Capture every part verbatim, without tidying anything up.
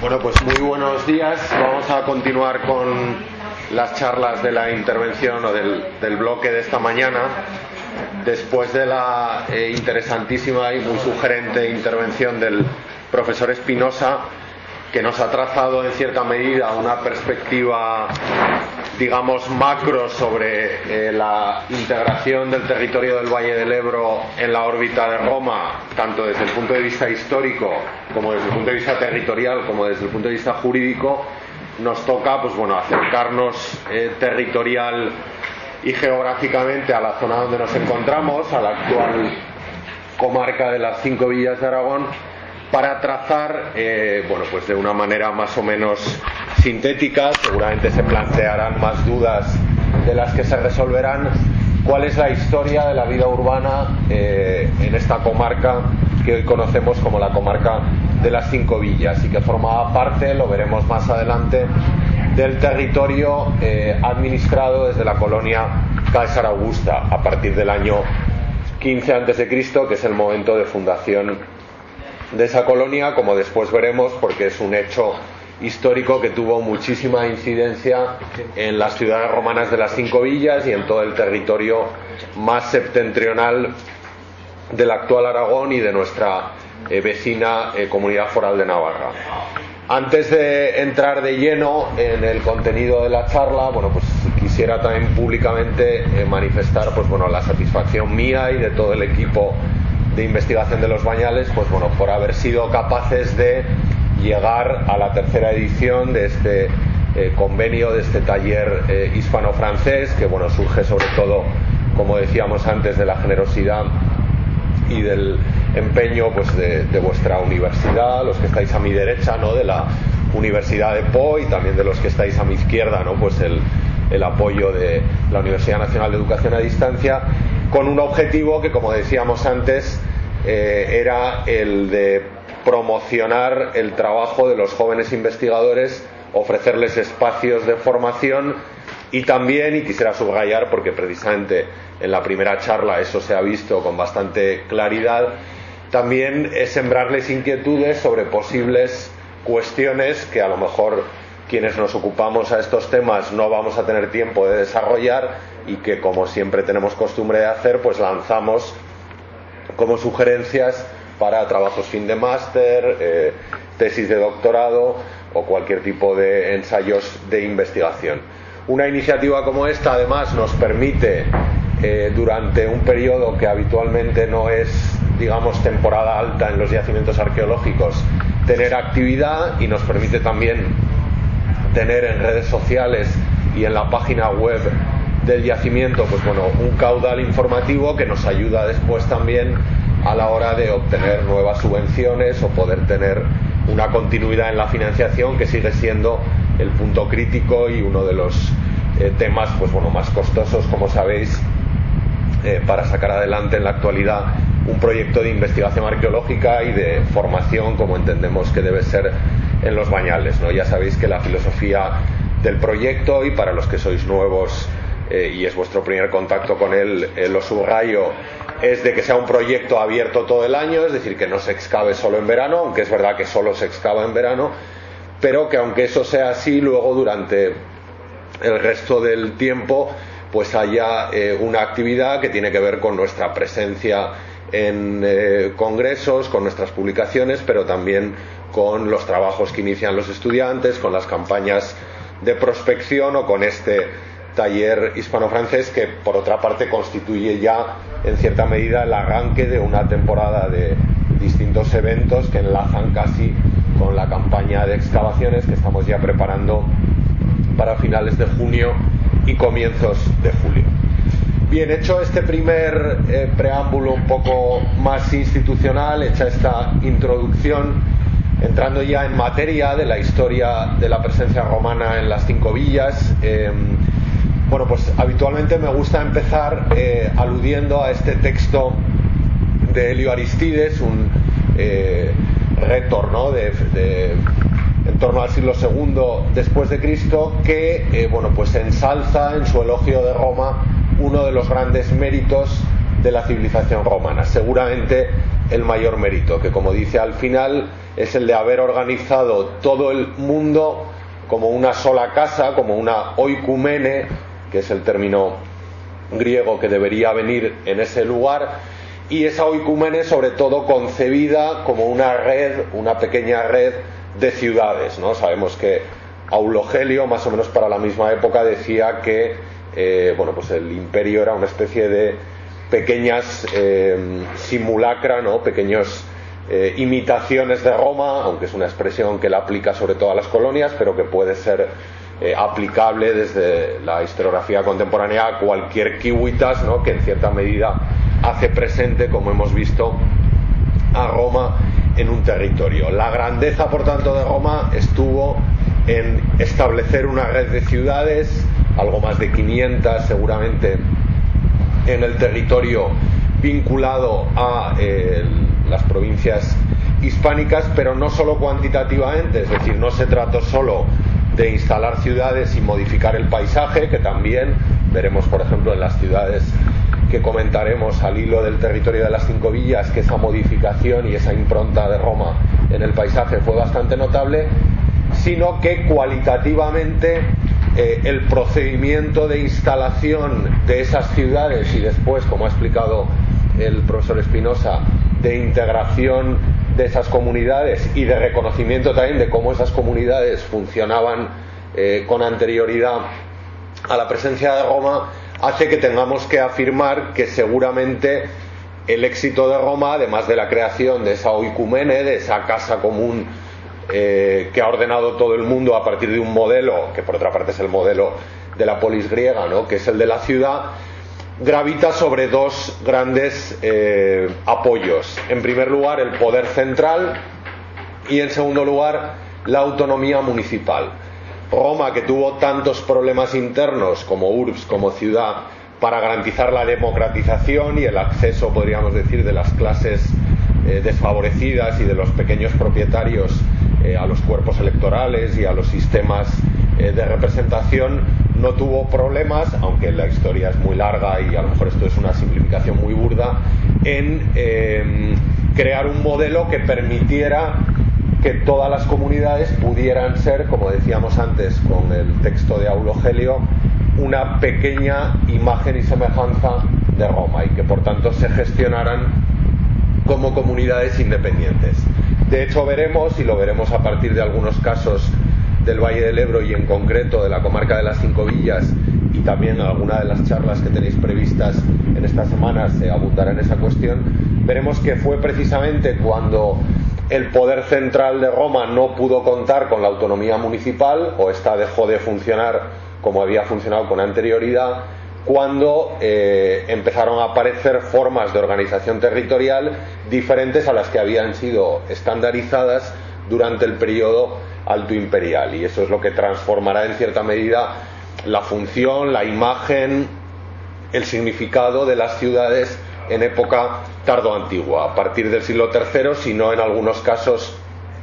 Bueno, pues muy buenos días. Vamos a continuar con las charlas de la intervención o del, del bloque de esta mañana. Después de la eh, interesantísima y muy sugerente intervención del profesor Espinosa, que nos ha trazado en cierta medida una perspectiva, digamos, macro sobre eh, la integración del territorio del Valle del Ebro en la órbita de Roma, tanto desde el punto de vista histórico como desde el punto de vista territorial como desde el punto de vista jurídico. Nos toca, pues bueno, acercarnos eh, territorial y geográficamente a la zona donde nos encontramos, a la actual comarca de las Cinco Villas de Aragón, para trazar, eh, bueno, pues de una manera más o menos sintética, seguramente se plantearán más dudas de las que se resolverán, cuál es la historia de la vida urbana eh, en esta comarca que hoy conocemos como la comarca de las Cinco Villas y que formaba parte, lo veremos más adelante, del territorio eh, administrado desde la colonia César Augusta a partir del año quince antes de Cristo, que es el momento de fundación de esa colonia, como después veremos, porque es un hecho histórico que tuvo muchísima incidencia en las ciudades romanas de las Cinco Villas y en todo el territorio más septentrional del actual Aragón y de nuestra eh, vecina eh, Comunidad Foral de Navarra. Antes de entrar de lleno en el contenido de la charla, bueno, pues quisiera también públicamente eh, manifestar, pues bueno, la satisfacción mía y de todo el equipo de investigación de los Bañales, pues bueno, por haber sido capaces de llegar a la tercera edición de este eh, convenio, de este taller eh, hispano-francés, que bueno, surge sobre todo, como decíamos antes, de la generosidad y del empeño pues de, de vuestra universidad, los que estáis a mi derecha, ¿no?, de la Universidad de Po, y también de los que estáis a mi izquierda, ¿no?, pues el, el apoyo de la Universidad Nacional de Educación a Distancia, con un objetivo que, como decíamos antes, eh, era el de promocionar el trabajo de los jóvenes investigadores, ofrecerles espacios de formación y también, y quisiera subrayar porque precisamente en la primera charla eso se ha visto con bastante claridad, también es sembrarles inquietudes sobre posibles cuestiones que a lo mejor quienes nos ocupamos a estos temas no vamos a tener tiempo de desarrollar y que, como siempre tenemos costumbre de hacer, pues lanzamos como sugerencias para trabajos fin de máster, eh, tesis de doctorado o cualquier tipo de ensayos de investigación. Una iniciativa como esta, además, nos permite, eh, durante un periodo que habitualmente no es, digamos, temporada alta en los yacimientos arqueológicos, tener actividad, y nos permite también tener en redes sociales y en la página web del yacimiento, pues bueno, un caudal informativo que nos ayuda después también a la hora de obtener nuevas subvenciones o poder tener una continuidad en la financiación, que sigue siendo el punto crítico y uno de los eh, temas, pues bueno, más costosos, como sabéis, eh, para sacar adelante en la actualidad un proyecto de investigación arqueológica y de formación como entendemos que debe ser en los Bañales, ¿no? Ya sabéis que la filosofía del proyecto, y para los que sois nuevos eh, y es vuestro primer contacto con él, eh, lo subrayo, es de que sea un proyecto abierto todo el año, es decir, que no se excave solo en verano, aunque es verdad que solo se excava en verano, pero que aunque eso sea así, luego durante el resto del tiempo pues haya eh, una actividad que tiene que ver con nuestra presencia en eh, congresos, con nuestras publicaciones, pero también con los trabajos que inician los estudiantes, con las campañas de prospección o con este taller hispano-francés, que por otra parte constituye ya en cierta medida el arranque de una temporada de distintos eventos que enlazan casi con la campaña de excavaciones que estamos ya preparando para finales de junio y comienzos de julio. Bien, hecho este primer eh, preámbulo un poco más institucional, hecha esta introducción, entrando ya en materia de la historia de la presencia romana en las Cinco Villas, eh, bueno, pues habitualmente me gusta empezar eh, aludiendo a este texto de Helio Aristides, un eh, rétor, ¿no?, de, de, en torno al siglo segundo después de Cristo, que eh, bueno, pues ensalza en su elogio de Roma uno de los grandes méritos de la civilización romana. Seguramente el mayor mérito, que como dice al final es el de haber organizado todo el mundo como una sola casa, como una oikumene, que es el término griego que debería venir en ese lugar, y esa oikumene sobre todo concebida como una red, una pequeña red de ciudades, ¿no? Sabemos que Aulogelio, más o menos para la misma época, decía que eh, bueno, pues el imperio era una especie de pequeñas eh, simulacra, ¿no? Pequeños eh, imitaciones de Roma, aunque es una expresión que la aplica sobre todo a las colonias, pero que puede ser eh, aplicable desde la historiografía contemporánea a cualquier kiwitas, ¿no? Que en cierta medida hace presente, como hemos visto, a Roma en un territorio. La grandeza, por tanto, de Roma estuvo en establecer una red de ciudades, algo más de quinientas seguramente, en el territorio vinculado a eh, las provincias hispánicas, pero no solo cuantitativamente, es decir, no se trató solo de instalar ciudades y modificar el paisaje, que también veremos, por ejemplo, en las ciudades que comentaremos al hilo del territorio de las Cinco Villas, que esa modificación y esa impronta de Roma en el paisaje fue bastante notable, sino que cualitativamente eh, el procedimiento de instalación de esas ciudades y después, como ha explicado el profesor Espinosa, de integración de esas comunidades y de reconocimiento también de cómo esas comunidades funcionaban eh, con anterioridad a la presencia de Roma, hace que tengamos que afirmar que seguramente el éxito de Roma, además de la creación de esa oikumene, de esa casa común eh, que ha ordenado todo el mundo a partir de un modelo, que por otra parte es el modelo de la polis griega, ¿no? Que es el de la ciudad, gravita sobre dos grandes eh, apoyos. En primer lugar, el poder central y, en segundo lugar, la autonomía municipal. Roma, que tuvo tantos problemas internos como urbs, como ciudad, para garantizar la democratización y el acceso, podríamos decir, de las clases eh, desfavorecidas y de los pequeños propietarios eh, a los cuerpos electorales y a los sistemas eh, de representación, no tuvo problemas, aunque la historia es muy larga y a lo mejor esto es una simplificación muy burda, en eh, crear un modelo que permitiera que todas las comunidades pudieran ser, como decíamos antes con el texto de Aulogelio, una pequeña imagen y semejanza de Roma, y que por tanto se gestionaran como comunidades independientes. De hecho veremos, y lo veremos a partir de algunos casos del Valle del Ebro y en concreto de la comarca de las Cinco Villas, y también alguna de las charlas que tenéis previstas en estas semanas se abundará en esa cuestión, veremos que fue precisamente cuando el poder central de Roma no pudo contar con la autonomía municipal, o esta dejó de funcionar como había funcionado con anterioridad, cuando eh, empezaron a aparecer formas de organización territorial diferentes a las que habían sido estandarizadas durante el periodo alto imperial, y eso es lo que transformará en cierta medida la función, la imagen, el significado de las ciudades en época tardoantigua, a partir del siglo tercero, si no en algunos casos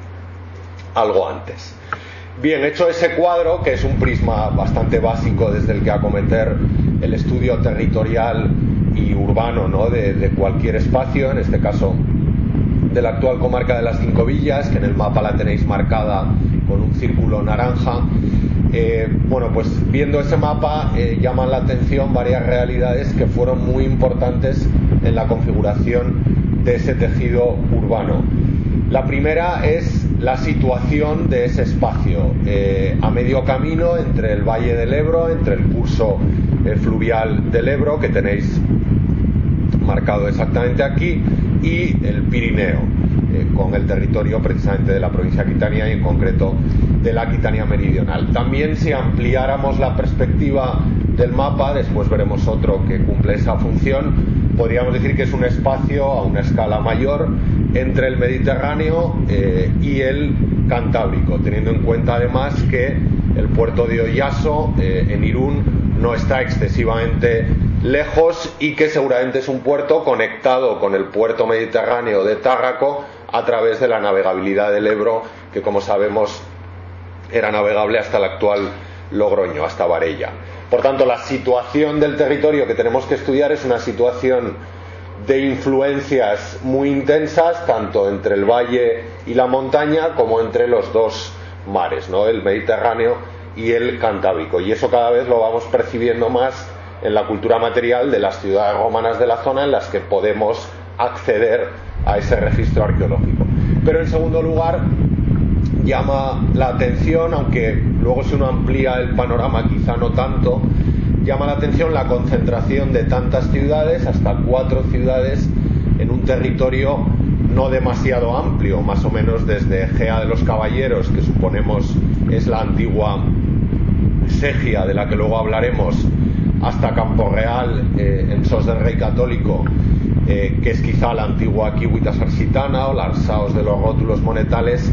algo antes. Bien, hecho ese cuadro, que es un prisma bastante básico desde el que acometer el estudio territorial y urbano, ¿no? de, de cualquier espacio, en este caso de la actual comarca de las Cinco Villas, que en el mapa la tenéis marcada con un círculo naranja. Eh, bueno, pues viendo ese mapa eh, llaman la atención varias realidades que fueron muy importantes en la configuración de ese tejido urbano. La primera es la situación de ese espacio, eh, a medio camino entre el Valle del Ebro, entre el curso eh, fluvial del Ebro, que tenéis marcado exactamente aquí, y el Pirineo, eh, con el territorio precisamente de la provincia de Aquitania y en concreto de la Aquitania meridional. También, si ampliáramos la perspectiva del mapa, después veremos otro que cumple esa función, podríamos decir que es un espacio a una escala mayor entre el Mediterráneo eh, y el Cantábrico, teniendo en cuenta además que el puerto de Oyaso eh, en Irún no está excesivamente lejos y que seguramente es un puerto conectado con el puerto mediterráneo de Tárraco a través de la navegabilidad del Ebro, que como sabemos era navegable hasta el actual Logroño, hasta Varella. Por tanto, la situación del territorio que tenemos que estudiar es una situación de influencias muy intensas, tanto entre el valle y la montaña como entre los dos mares, ¿no? El Mediterráneo y el Cantábrico, y eso cada vez lo vamos percibiendo más en la cultura material de las ciudades romanas de la zona, en las que podemos acceder a ese registro arqueológico. Pero en segundo lugar, llama la atención, aunque luego si uno amplía el panorama quizá no tanto, llama la atención la concentración de tantas ciudades, hasta cuatro ciudades en un territorio no demasiado amplio, más o menos desde Egea de los Caballeros, que suponemos es la antigua Segia, de la que luego hablaremos, hasta Campo Real, eh, en Sos del Rey Católico, eh, que es quizá la antigua Civitas Arsitana, o las Saos de los rótulos monetales,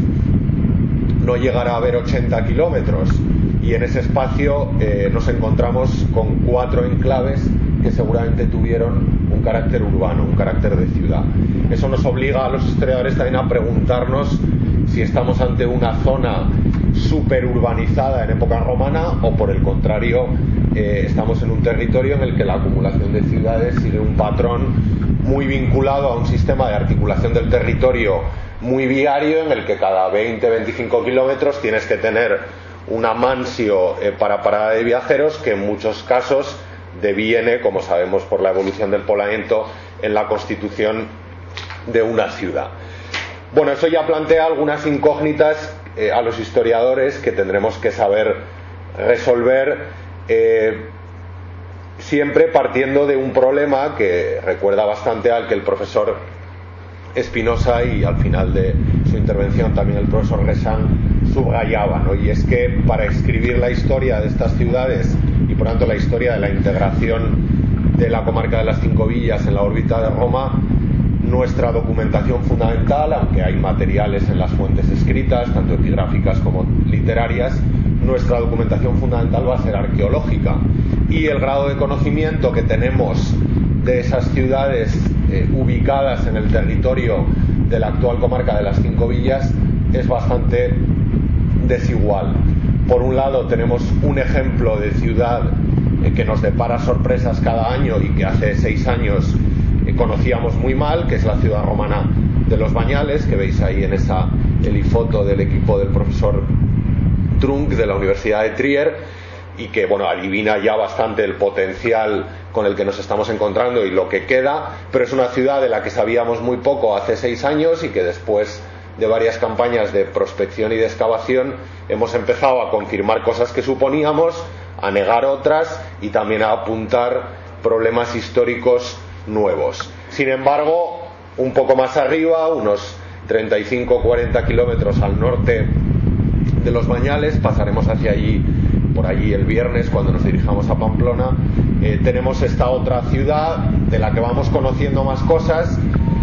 no llegará a haber ochenta kilómetros, y en ese espacio eh, nos encontramos con cuatro enclaves que seguramente tuvieron un carácter urbano, un carácter de ciudad. Eso nos obliga a los historiadores también a preguntarnos si estamos ante una zona superurbanizada en época romana, o por el contrario eh, estamos en un territorio en el que la acumulación de ciudades sigue un patrón muy vinculado a un sistema de articulación del territorio muy viario, en el que cada veinte a veinticinco kilómetros tienes que tener una mansio eh, para parada de viajeros, que en muchos casos deviene, como sabemos por la evolución del poblamiento, en la constitución de una ciudad. Bueno, eso ya plantea algunas incógnitas eh, a los historiadores que tendremos que saber resolver, eh, siempre partiendo de un problema que recuerda bastante al que el profesor Espinosa y al final de su intervención también el profesor Resán subrayaba, ¿no? Y es que para escribir la historia de estas ciudades y por tanto la historia de la integración de la comarca de las Cinco Villas en la órbita de Roma, nuestra documentación fundamental, aunque hay materiales en las fuentes escritas, tanto epigráficas como literarias, nuestra documentación fundamental va a ser arqueológica, y el grado de conocimiento que tenemos de esas ciudades eh, ubicadas en el territorio de la actual comarca de las Cinco Villas es bastante desigual. Por un lado tenemos un ejemplo de ciudad eh, que nos depara sorpresas cada año y que hace seis años eh, conocíamos muy mal, que es la ciudad romana de Los Bañales, que veis ahí en esa helifoto del equipo del profesor Trunk de la Universidad de Trier, y que bueno, adivina ya bastante el potencial con el que nos estamos encontrando y lo que queda, pero es una ciudad de la que sabíamos muy poco hace seis años y que después de varias campañas de prospección y de excavación hemos empezado a confirmar cosas que suponíamos, a negar otras y también a apuntar problemas históricos nuevos. Sin embargo, un poco más arriba, unos treinta y cinco a cuarenta kilómetros al norte de Los Bañales, pasaremos hacia allí por allí el viernes cuando nos dirijamos a Pamplona, eh, tenemos esta otra ciudad de la que vamos conociendo más cosas,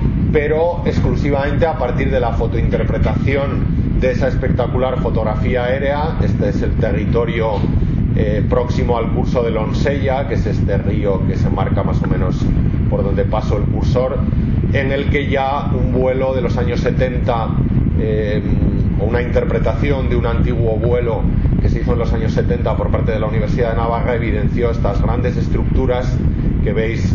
pero exclusivamente a partir de la fotointerpretación de esa espectacular fotografía aérea. Este es el territorio eh, próximo al curso de Lonsella, que es este río que se marca más o menos por donde pasó el cursor, en el que ya un vuelo de los años setenta, eh, o una interpretación de un antiguo vuelo que se hizo en los años setenta por parte de la Universidad de Navarra, evidenció estas grandes estructuras que veis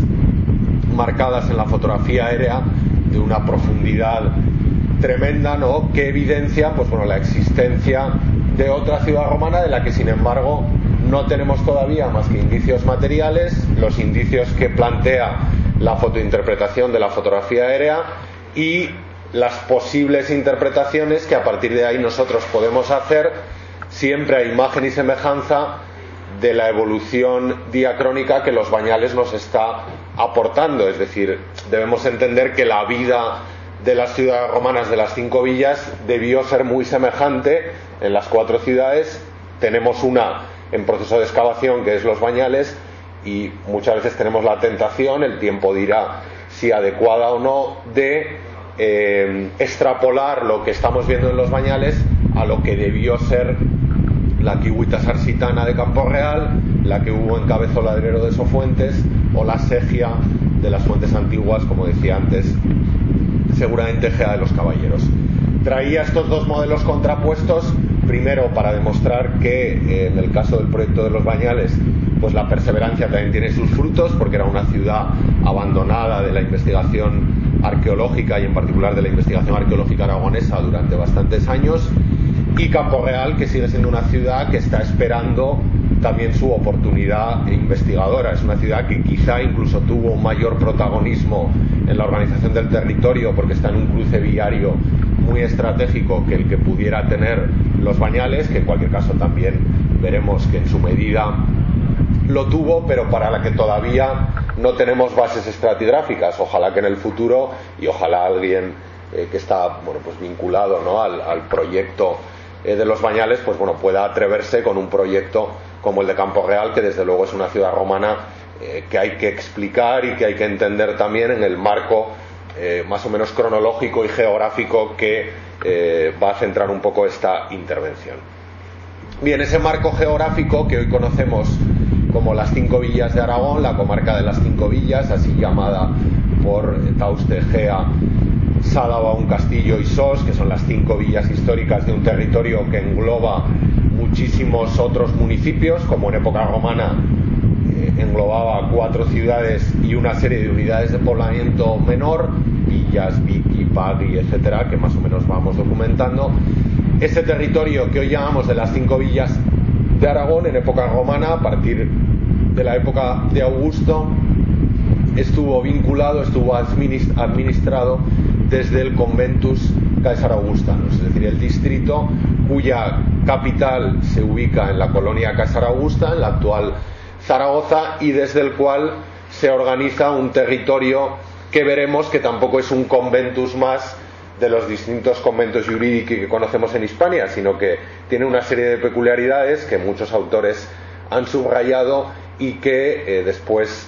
marcadas en la fotografía aérea de una profundidad tremenda, ¿no?, que evidencia pues bueno, la existencia de otra ciudad romana de la que sin embargo no tenemos todavía más que indicios materiales, los indicios que plantea la fotointerpretación de la fotografía aérea y las posibles interpretaciones que a partir de ahí nosotros podemos hacer, siempre a imagen y semejanza de la evolución diacrónica que Los Bañales nos está aportando. Es decir, debemos entender que la vida de las ciudades romanas de las Cinco Villas debió ser muy semejante en las cuatro ciudades. Tenemos una en proceso de excavación, que es Los Bañales, y muchas veces tenemos la tentación, el tiempo dirá si adecuada o no, de Eh, extrapolar lo que estamos viendo en Los Bañales a lo que debió ser la Civitas Arsitana de Campo Real, la que hubo en Cabezo Ladrero de Sofuentes, o la Segia de las fuentes antiguas, como decía antes, seguramente Egea de los Caballeros. Traía estos dos modelos contrapuestos Primero, para demostrar que eh, en el caso del proyecto de Los Bañales, pues la perseverancia también tiene sus frutos, porque era una ciudad abandonada de la investigación arqueológica y en particular de la investigación arqueológica aragonesa durante bastantes años, y Campo Real, que sigue siendo una ciudad que está esperando también su oportunidad investigadora. Es una ciudad que quizá incluso tuvo un mayor protagonismo en la organización del territorio porque está en un cruce viario muy estratégico que el que pudiera tener Los Bañales, que en cualquier caso también veremos que en su medida lo tuvo, pero para la que todavía no tenemos bases estratigráficas. Ojalá que en el futuro, y ojalá alguien eh, que está bueno, pues vinculado, ¿no?, al, al proyecto eh, de Los Bañales, pues bueno, pueda atreverse con un proyecto como el de Campo Real, que desde luego es una ciudad romana eh, que hay que explicar y que hay que entender también en el marco eh, más o menos cronológico y geográfico que eh, va a centrar un poco esta intervención. Bien, ese marco geográfico que hoy conocemos como las cinco villas de Aragón, la comarca de las cinco villas, así llamada por Tauste, Egea, Sádaba, Un Castillo y Sos, que son las cinco villas históricas de un territorio que engloba muchísimos otros municipios, como en época romana eh, englobaba cuatro ciudades y una serie de unidades de poblamiento menor, Villas, Vicky, Pagui, etcétera, que más o menos vamos documentando. Ese territorio que hoy llamamos de las cinco villas de Aragón, en época romana, a partir de la época de Augusto, estuvo vinculado, estuvo administrado desde el Conventus Caesar Augustanus, es decir, el distrito cuya capital se ubica en la colonia Caesar Augusta, en la actual Zaragoza, y desde el cual se organiza un territorio que veremos que tampoco es un conventus más de los distintos conventos jurídicos que conocemos en Hispania, sino que tiene una serie de peculiaridades que muchos autores han subrayado y que eh, después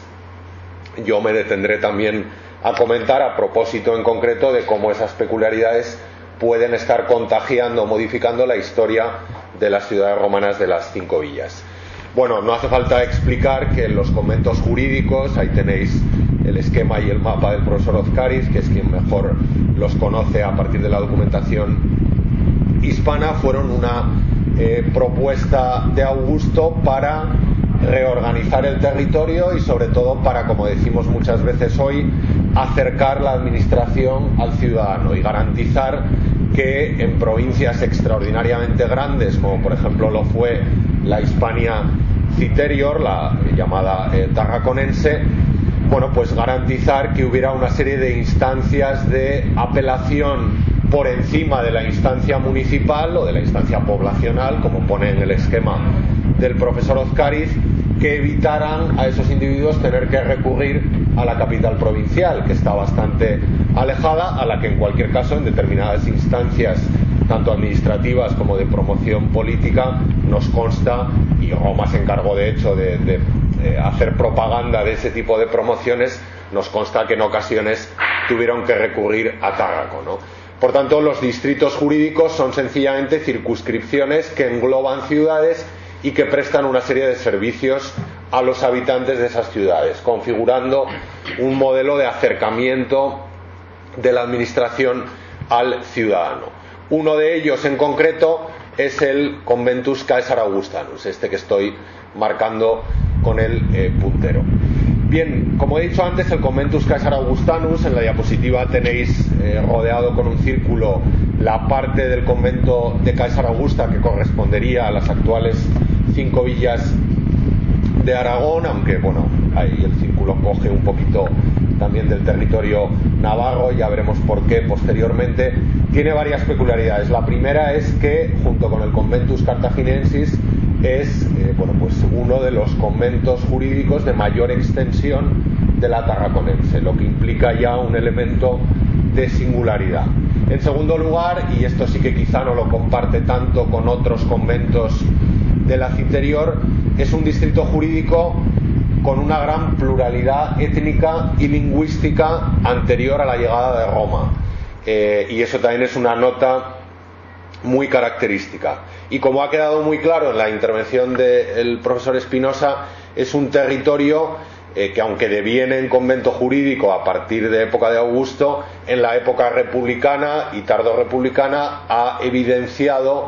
yo me detendré también a comentar a propósito en concreto de cómo esas peculiaridades pueden estar contagiando o modificando la historia de las ciudades romanas de las cinco villas. Bueno, no hace falta explicar que en los conventos jurídicos, ahí tenéis el esquema y el mapa del profesor Ozcariz, que es quien mejor los conoce a partir de la documentación hispana, fueron una eh, propuesta de Augusto para reorganizar el territorio y sobre todo para, como decimos muchas veces hoy, acercar la administración al ciudadano y garantizar que en provincias extraordinariamente grandes, como por ejemplo lo fue la Hispania Citerior, la llamada eh, Tarraconense, bueno, pues garantizar que hubiera una serie de instancias de apelación por encima de la instancia municipal o de la instancia poblacional, como pone en el esquema del profesor Ozcariz, que evitaran a esos individuos tener que recurrir a la capital provincial, que está bastante alejada, a la que en cualquier caso en determinadas instancias tanto administrativas como de promoción política nos consta, y Roma se encargó de hecho de, de, de hacer propaganda de ese tipo de promociones, nos consta que en ocasiones tuvieron que recurrir a Tárraco, ¿no? Por tanto, los distritos jurídicos son sencillamente circunscripciones que engloban ciudades y que prestan una serie de servicios a los habitantes de esas ciudades, configurando un modelo de acercamiento de la administración al ciudadano. Uno de ellos en concreto es el Conventus Caesar Augustanus, este que estoy marcando con el eh, puntero. Bien, como he dicho antes, el Conventus Caesar Augustanus, en la diapositiva tenéis eh, rodeado con un círculo la parte del convento de Caesar Augusta que correspondería a las actuales cinco villas de Aragón, aunque bueno, ahí el círculo coge un poquito también del territorio navarro, ya veremos por qué posteriormente. Tiene varias peculiaridades. La primera es que junto con el Conventus Cartaginensis es eh, bueno, pues uno de los conventos jurídicos de mayor extensión de la Tarraconense, lo que implica ya un elemento de singularidad. En segundo lugar, y esto sí que quizá no lo comparte tanto con otros conventos de la Citerior, es un distrito jurídico con una gran pluralidad étnica y lingüística anterior a la llegada de Roma, eh, y eso también es una nota muy característica. Y como ha quedado muy claro en la intervención del profesor Espinosa, es un territorio eh, que aunque deviene en convento jurídico a partir de época de Augusto, en la época republicana y tardo republicana ha evidenciado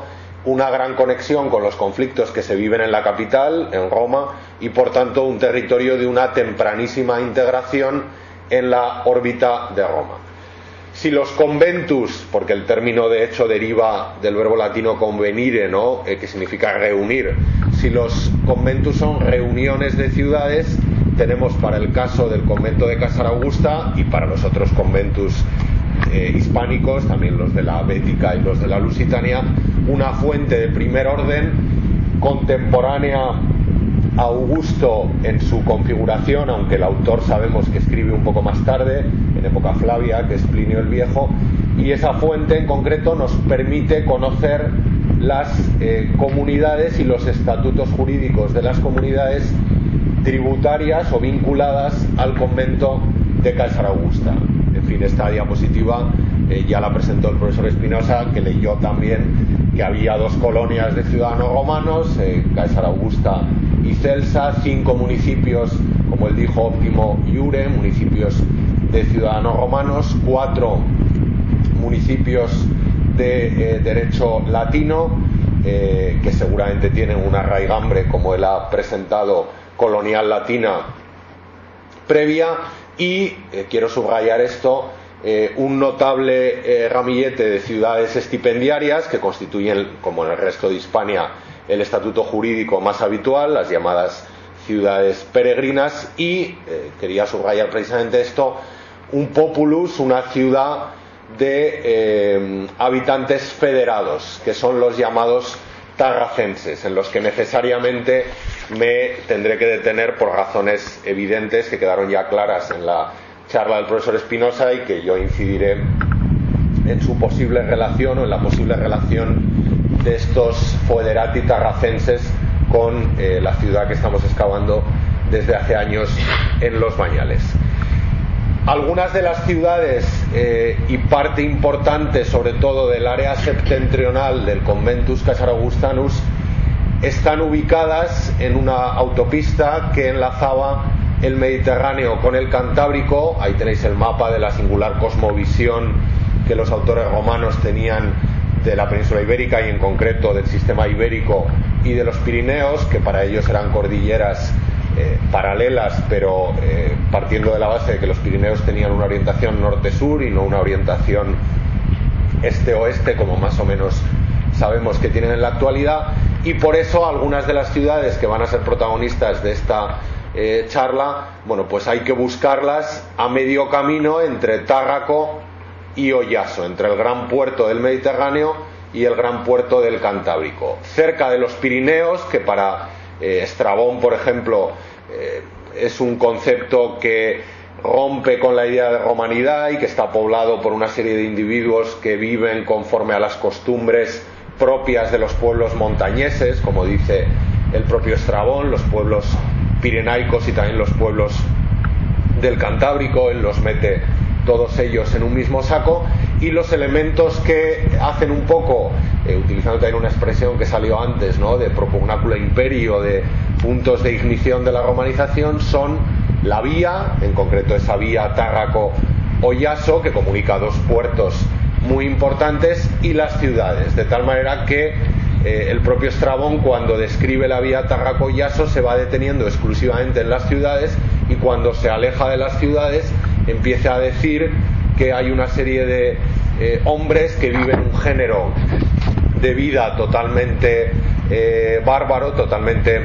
una gran conexión con los conflictos que se viven en la capital, en Roma, y por tanto un territorio de una tempranísima integración en la órbita de Roma. Si los conventus, porque el término de hecho deriva del verbo latino convenire, ¿no?, eh, que significa reunir, si los conventus son reuniones de ciudades, tenemos para el caso del convento de Casar Augusta y para los otros conventus eh, hispánicos, también los de la Bética y los de la Lusitania, una fuente de primer orden contemporánea a Augusto en su configuración, aunque el autor sabemos que escribe un poco más tarde, en época Flavia, que es Plinio el Viejo, y esa fuente en concreto nos permite conocer las eh, comunidades y los estatutos jurídicos de las comunidades tributarias o vinculadas al convento de Casar Augusta. En fin, esta diapositiva eh, ya la presentó el profesor Espinosa, que leyó también que había dos colonias de ciudadanos romanos, eh, Casar Augusta y Celsa, cinco municipios, como él dijo, óptimo iure, municipios de ciudadanos romanos, cuatro municipios de eh, derecho latino, eh, que seguramente tienen una raigambre, como él ha presentado, colonial latina previa, y eh, quiero subrayar esto, eh, un notable eh, ramillete de ciudades estipendiarias que constituyen, como en el resto de Hispania, el estatuto jurídico más habitual, las llamadas ciudades peregrinas, y eh, quería subrayar precisamente esto, un populus, una ciudad de eh, habitantes federados, que son los llamados tarracenses, en los que necesariamente me tendré que detener por razones evidentes que quedaron ya claras en la charla del profesor Espinosa y que yo incidiré en su posible relación o en la posible relación de estos foederati tarracenses con eh, la ciudad que estamos excavando desde hace años en los Bañales. Algunas de las ciudades eh, y parte importante, sobre todo del área septentrional del Conventus Casar Augustanus, están ubicadas en una autopista que enlazaba el Mediterráneo con el Cantábrico. Ahí tenéis el mapa de la singular cosmovisión que los autores romanos tenían de la península ibérica y en concreto del sistema ibérico y de los Pirineos, que para ellos eran cordilleras eh, paralelas, pero eh, partiendo de la base de que los Pirineos tenían una orientación norte-sur y no una orientación este-oeste, como más o menos sabemos que tienen en la actualidad, y por eso algunas de las ciudades que van a ser protagonistas de esta eh, charla, bueno, pues hay que buscarlas a medio camino entre Tárraco y Oyaso, entre el gran puerto del Mediterráneo y el gran puerto del Cantábrico, cerca de los Pirineos, que para eh, Estrabón, por ejemplo, eh, es un concepto que rompe con la idea de romanidad y que está poblado por una serie de individuos que viven conforme a las costumbres propias de los pueblos montañeses, como dice el propio Estrabón, los pueblos pirenaicos y también los pueblos del Cantábrico. Él los mete todos ellos en un mismo saco, y los elementos que hacen un poco, eh, utilizando también una expresión que salió antes, ¿no?, de propugnácula imperio, de puntos de ignición de la romanización, son la vía, en concreto esa vía Tárraco-Oyaso, que comunica dos puertos muy importantes, y las ciudades, de tal manera que eh, el propio Estrabón, cuando describe la vía Tárraco-Oyaso, se va deteniendo exclusivamente en las ciudades, y cuando se aleja de las ciudades empieza a decir que hay una serie de eh, hombres que viven un género de vida totalmente eh, bárbaro, totalmente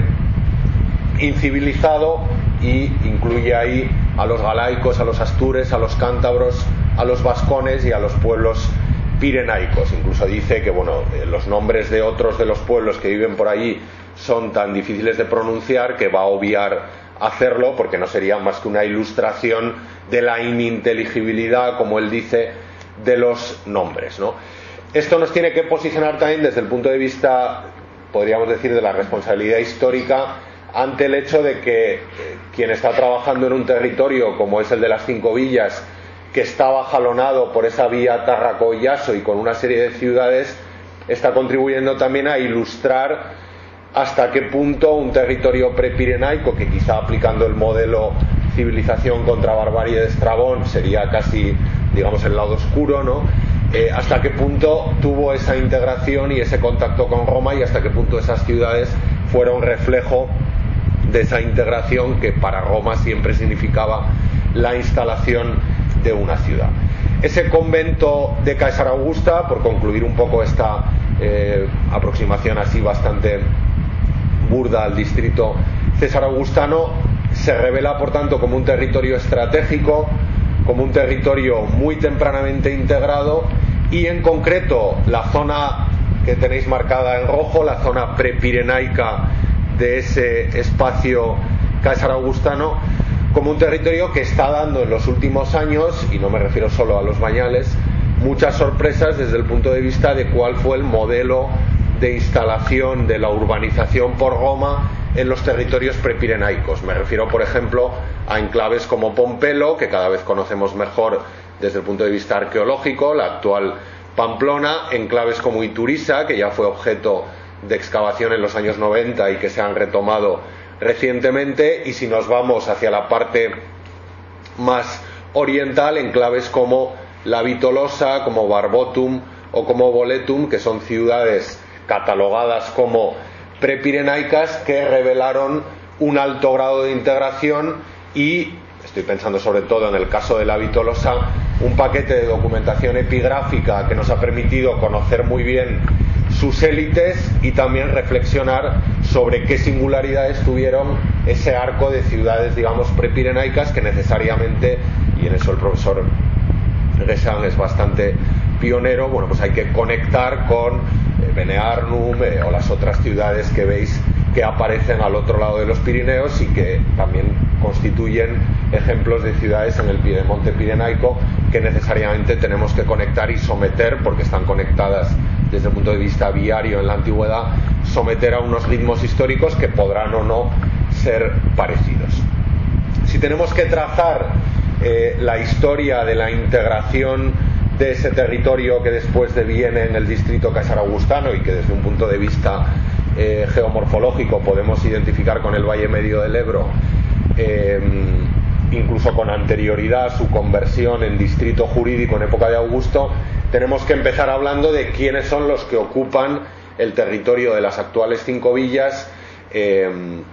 incivilizado, y incluye ahí a los galaicos, a los astures, a los cántabros, a los vascones y a los pueblos pirenaicos. Incluso dice que bueno, eh, los nombres de otros de los pueblos que viven por allí son tan difíciles de pronunciar que va a obviar hacerlo, porque no sería más que una ilustración de la ininteligibilidad, como él dice, de los nombres, ¿no? Esto nos tiene que posicionar también desde el punto de vista, podríamos decir, de la responsabilidad histórica, ante el hecho de que eh, quien está trabajando en un territorio como es el de las Cinco Villas, que estaba jalonado por esa vía Tárraco-Oyaso y con una serie de ciudades, está contribuyendo también a ilustrar hasta qué punto un territorio prepirenaico, que quizá aplicando el modelo civilización contra barbarie de Estrabón sería casi, digamos, el lado oscuro, ¿no?, eh, hasta qué punto tuvo esa integración y ese contacto con Roma y hasta qué punto esas ciudades fueron reflejo de esa integración que para Roma siempre significaba la instalación de una ciudad. Ese convento de Caesar Augusta, por concluir un poco esta eh, aproximación así bastante burda al distrito César Augustano, se revela por tanto como un territorio estratégico, como un territorio muy tempranamente integrado, y en concreto la zona que tenéis marcada en rojo, la zona prepirenaica de ese espacio Caesar Augustano, como un territorio que está dando en los últimos años, y no me refiero solo a los bañales, muchas sorpresas desde el punto de vista de cuál fue el modelo de instalación de la urbanización por Roma en los territorios prepirenaicos. Me refiero, por ejemplo, a enclaves como Pompelo, que cada vez conocemos mejor desde el punto de vista arqueológico, la actual Pamplona, enclaves como Iturisa, que ya fue objeto de excavación en los años noventa y que se han retomado recientemente, y si nos vamos hacia la parte más oriental, enclaves como la Vitolosa, como Barbotum o como Boletum, que son ciudades catalogadas como prepirenaicas que revelaron un alto grado de integración y, estoy pensando sobre todo en el caso de la Vitolosa, un paquete de documentación epigráfica que nos ha permitido conocer muy bien sus élites y también reflexionar sobre qué singularidades tuvieron ese arco de ciudades, digamos, prepirenaicas que necesariamente, y en eso el profesor Guessant es bastante pionero, bueno, pues hay que conectar con eh, Bene Arnum eh, o las otras ciudades que veis que aparecen al otro lado de los Pirineos y que también constituyen ejemplos de ciudades en el Piedemonte pirenaico que necesariamente tenemos que conectar y someter, porque están conectadas desde el punto de vista viario en la antigüedad, someter a unos ritmos históricos que podrán o no ser parecidos. Si tenemos que trazar eh, la historia de la integración de ese territorio que después deviene en el distrito casaraugustano y que desde un punto de vista eh, geomorfológico podemos identificar con el Valle Medio del Ebro, eh, incluso con anterioridad a su conversión en distrito jurídico en época de Augusto, tenemos que empezar hablando de quiénes son los que ocupan el territorio de las actuales cinco villas eh,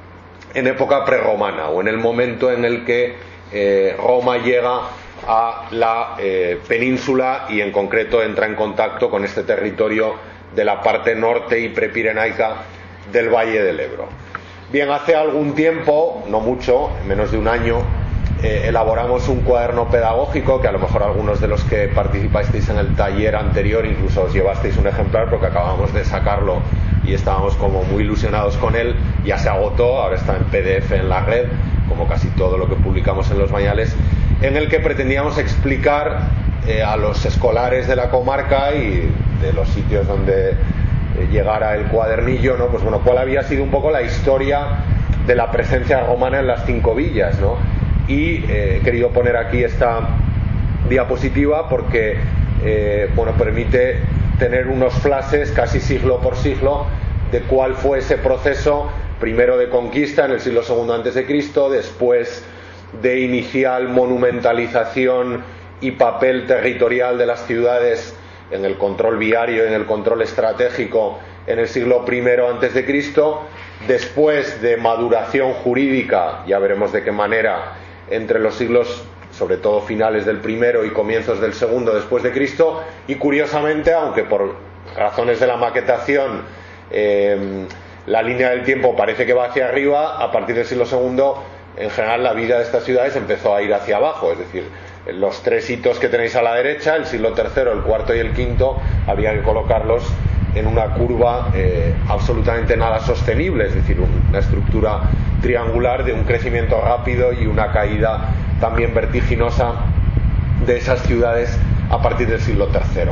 en época prerromana o en el momento en el que eh, Roma llega a la eh, península y en concreto entra en contacto con este territorio de la parte norte y prepirenaica del Valle del Ebro. Bien, hace algún tiempo, no mucho, menos de un año, eh, elaboramos un cuaderno pedagógico que a lo mejor algunos de los que participasteis en el taller anterior incluso os llevasteis un ejemplar porque acabamos de sacarlo y estábamos como muy ilusionados con él. Ya se agotó, ahora está en P D F en la red, como casi todo lo que publicamos en Los Bañales, en el que pretendíamos explicar eh, a los escolares de la comarca y de los sitios donde eh, llegara el cuadernillo, ¿no? Pues bueno, cuál había sido un poco la historia de la presencia romana en las cinco villas, ¿no? Y eh, he querido poner aquí esta diapositiva porque eh, bueno, permite tener unos flashes casi siglo por siglo de cuál fue ese proceso, primero de conquista en el siglo segundo antes de Cristo, después de inicial monumentalización y papel territorial de las ciudades en el control viario y en el control estratégico en el siglo primero antes de Cristo, después de maduración jurídica, ya veremos de qué manera, entre los siglos sobre todo finales del primero y comienzos del segundo después de Cristo, y curiosamente, aunque por razones de la maquetación eh, la línea del tiempo parece que va hacia arriba, a partir del siglo segundo en general la vida de estas ciudades empezó a ir hacia abajo, es decir, los tres hitos que tenéis a la derecha, el siglo tercero, el cuarto y el quinto, había que colocarlos en una curva eh, absolutamente nada sostenible, es decir, una estructura triangular de un crecimiento rápido y una caída también vertiginosa de esas ciudades a partir del siglo tercero,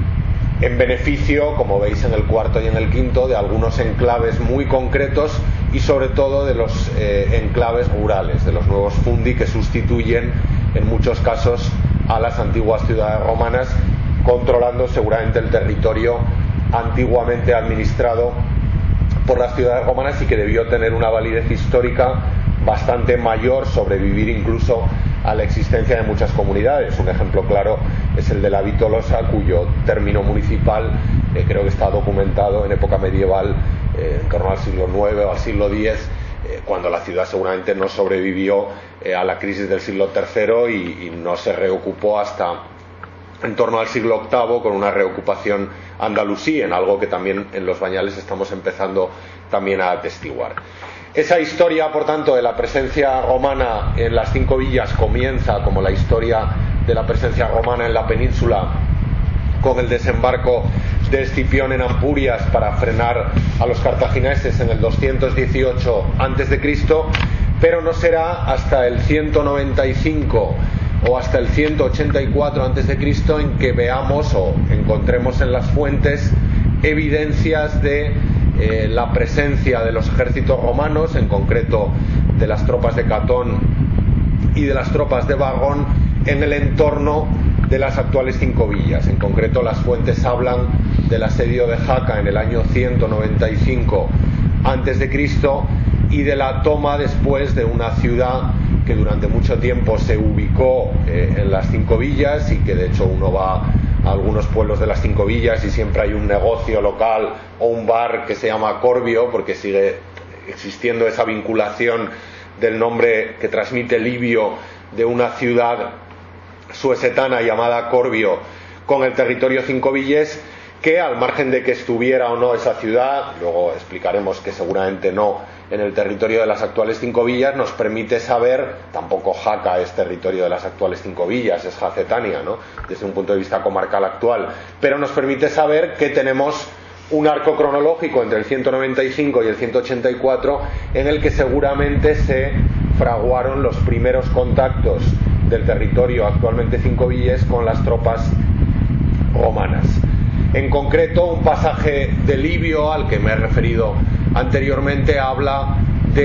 en beneficio, como veis en el cuarto y en el quinto, de algunos enclaves muy concretos y sobre todo de los eh, enclaves rurales, de los nuevos fundi que sustituyen en muchos casos a las antiguas ciudades romanas, controlando seguramente el territorio antiguamente administrado por las ciudades romanas y que debió tener una validez histórica bastante mayor, sobrevivir incluso a la existencia de muchas comunidades. Un ejemplo claro es el de la Vitolosa, cuyo término municipal eh, creo que está documentado en época medieval, eh, en torno al siglo nueve o al siglo diez, eh, cuando la ciudad seguramente no sobrevivió eh, a la crisis del siglo tercero y, y no se reocupó hasta en torno al siglo octavo con una reocupación andalusí, en algo que también en los Bañales estamos empezando también a atestiguar. Esa historia, por tanto, de la presencia romana en las cinco villas comienza como la historia de la presencia romana en la península con el desembarco de Escipión en Ampurias para frenar a los cartagineses en el doscientos dieciocho antes de Cristo, pero no será hasta el ciento noventa y cinco o hasta el ciento ochenta y cuatro antes de Cristo en que veamos o encontremos en las fuentes evidencias de eh, la presencia de los ejércitos romanos, en concreto de las tropas de Catón y de las tropas de Varrón, en el entorno de las actuales cinco villas. En concreto, las fuentes hablan del asedio de Jaca en el año ciento noventa y cinco antes de Cristo y de la toma después de una ciudad que durante mucho tiempo se ubicó eh, en las cinco villas y que de hecho uno va a algunos pueblos de las cinco villas y siempre hay un negocio local o un bar que se llama Corbio, porque sigue existiendo esa vinculación del nombre que transmite Livio de una ciudad suesetana llamada Corbio con el territorio cinco villes, que al margen de que estuviera o no esa ciudad, luego explicaremos que seguramente no, en el territorio de las actuales cinco villas, nos permite saber, tampoco Jaca es territorio de las actuales cinco villas, es Jacetania, ¿no?, desde un punto de vista comarcal actual, pero nos permite saber que tenemos un arco cronológico entre el ciento noventa y cinco y el ciento ochenta y cuatro en el que seguramente se fraguaron los primeros contactos del territorio actualmente cinco villas con las tropas romanas. En concreto, un pasaje de Livio al que me he referido anteriormente habla